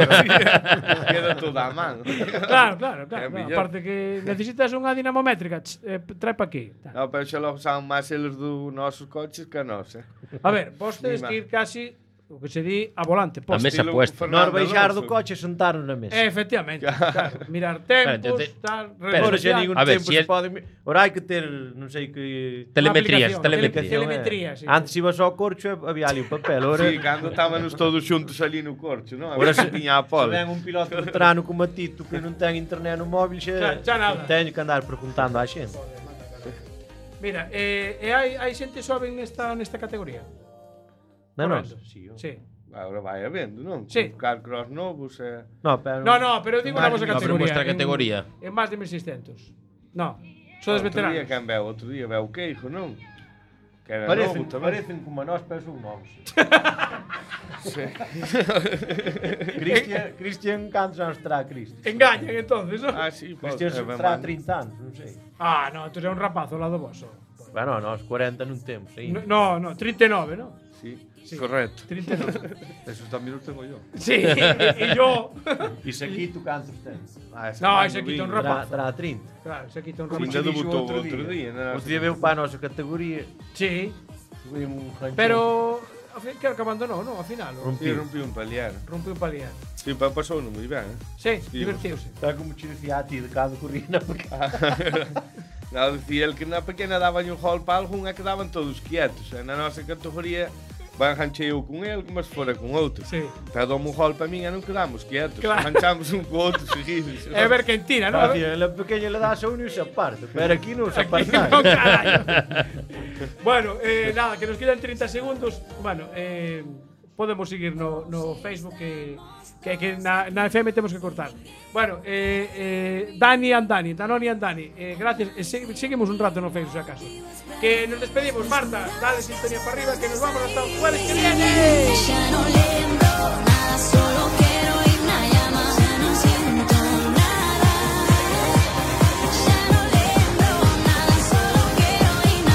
Queda toda a man.
Claro, claro, claro.
É
claro.
millor.
Aparte que necesitas unha dinamométrica, ch, eh, trae pa aquí. Tal.
No, pero xa logo saben máis eles dos nosos coches que a nós, eh.
A ver, vos tedes
Ni
que ir casi o que se di a volante,
A
posto.
mesa
Estilo
puesta.
Fernando
Nor baixar do
Alonso.
coche e sentarnos na mesa.
Eh, efectivamente, claro. Mirar tempos,
Espérate, te-
tal,
Pero,
Agora xa
renunciar.
ningún
A ver,
tempo
si
se
es-
pode... mi- Ora hai que ter, non sei que...
Telemetrías,
aplicación,
telemetrías.
tele- telemetría, sí.
Antes ibas ao corcho e había ali o papel. Ora,
Sí, cando estábamos todos xuntos ali no corcho, non? A
Ora
ver
se-
se tiña a
se
polo.
ven un piloto veterano como a Tito que non ten internet no móvil,
Xa-
xa,
xa nada.
teño que andar preguntando á xente.
Mira, eh, e hai hai xente sobe nesta nesta categoría.
Non, non.
Correcto.
Sí,
Sí.
Agora vai habendo, non?
Sí.
Con carcross novos, eh.
No, pero
No, no, pero digo na
Máis
vosa
de-
categoría.
vuestra
en-
categoría.
En máis de mil seiscientos. No, sodes
Outro
veteranos.
día quen veu, outro día veu Queijo, non? Que era
Parecen,
novo tamén.
parecen como a nós, pero son novos.
Sí.
Cristian, Cristian cantos anos terá Cristian?
Engañan entonces, ¿no?
Ah, sí, pode,
Cristian
é ben
terá
malo.
trinta anos, non sei.
Ah, no, entonces é un rapazo ao lado voso.
Bueno, nós cuarenta non temos, sí.
No, no, treinta y nueve, ¿no?
Sí,
Sí.
correcto.
treinta y nueve.
Esos también los tengo yo.
Sí, y, y yo.
E Saquito cantos tens?
Ah, ese
No,
man
ese
do
quita un
viño.
rapazo.
Terá, terá trinta.
Claro, se quita un
Como
rapazo.
ainda debutou outro día, non?
Outro día veu para a nosa categoría.
Sí,
Foi un ranchón.
pero ao fin, creo que abandonou, ¿no? Ao final. o-
Sí, rompí un paliar.
Rompiu un paliar.
Sí, pero pasou non moi ben, eh?
Sí,
Sí,
divertiuse.
Está como che dicía a ti de cando corría na pequena.
Non, dicía el que na pequena daban un gol para algún e quedaban todos quietos. E na nosa categoría van ranchei eu con el como se fora con outro.
Sí.
Pero dome un gol para min e non quedamos quietos.
Claro.
Ranchamos un co outro seguidos.
É ver quen tira, ¿no?
En la pequeña le das a uno y se aparte, pero aquí no se aparta.
No, carajo. Bueno, eh, nada, que nos quedan treinta segundos. Bueno, eh, podemos seguir no, no Facebook que, que, que na, na F M temos que cortar. Bueno, eh, eh, Dani and Dani, Danoni and Dani, eh, gracias. Eh, se- seguimos un rato no Facebook, si acaso. Que nos despedimos, Marta, dale sintonía para arriba, que nos vamos hasta el jueves que viene.
Ya no lembro nada, solo que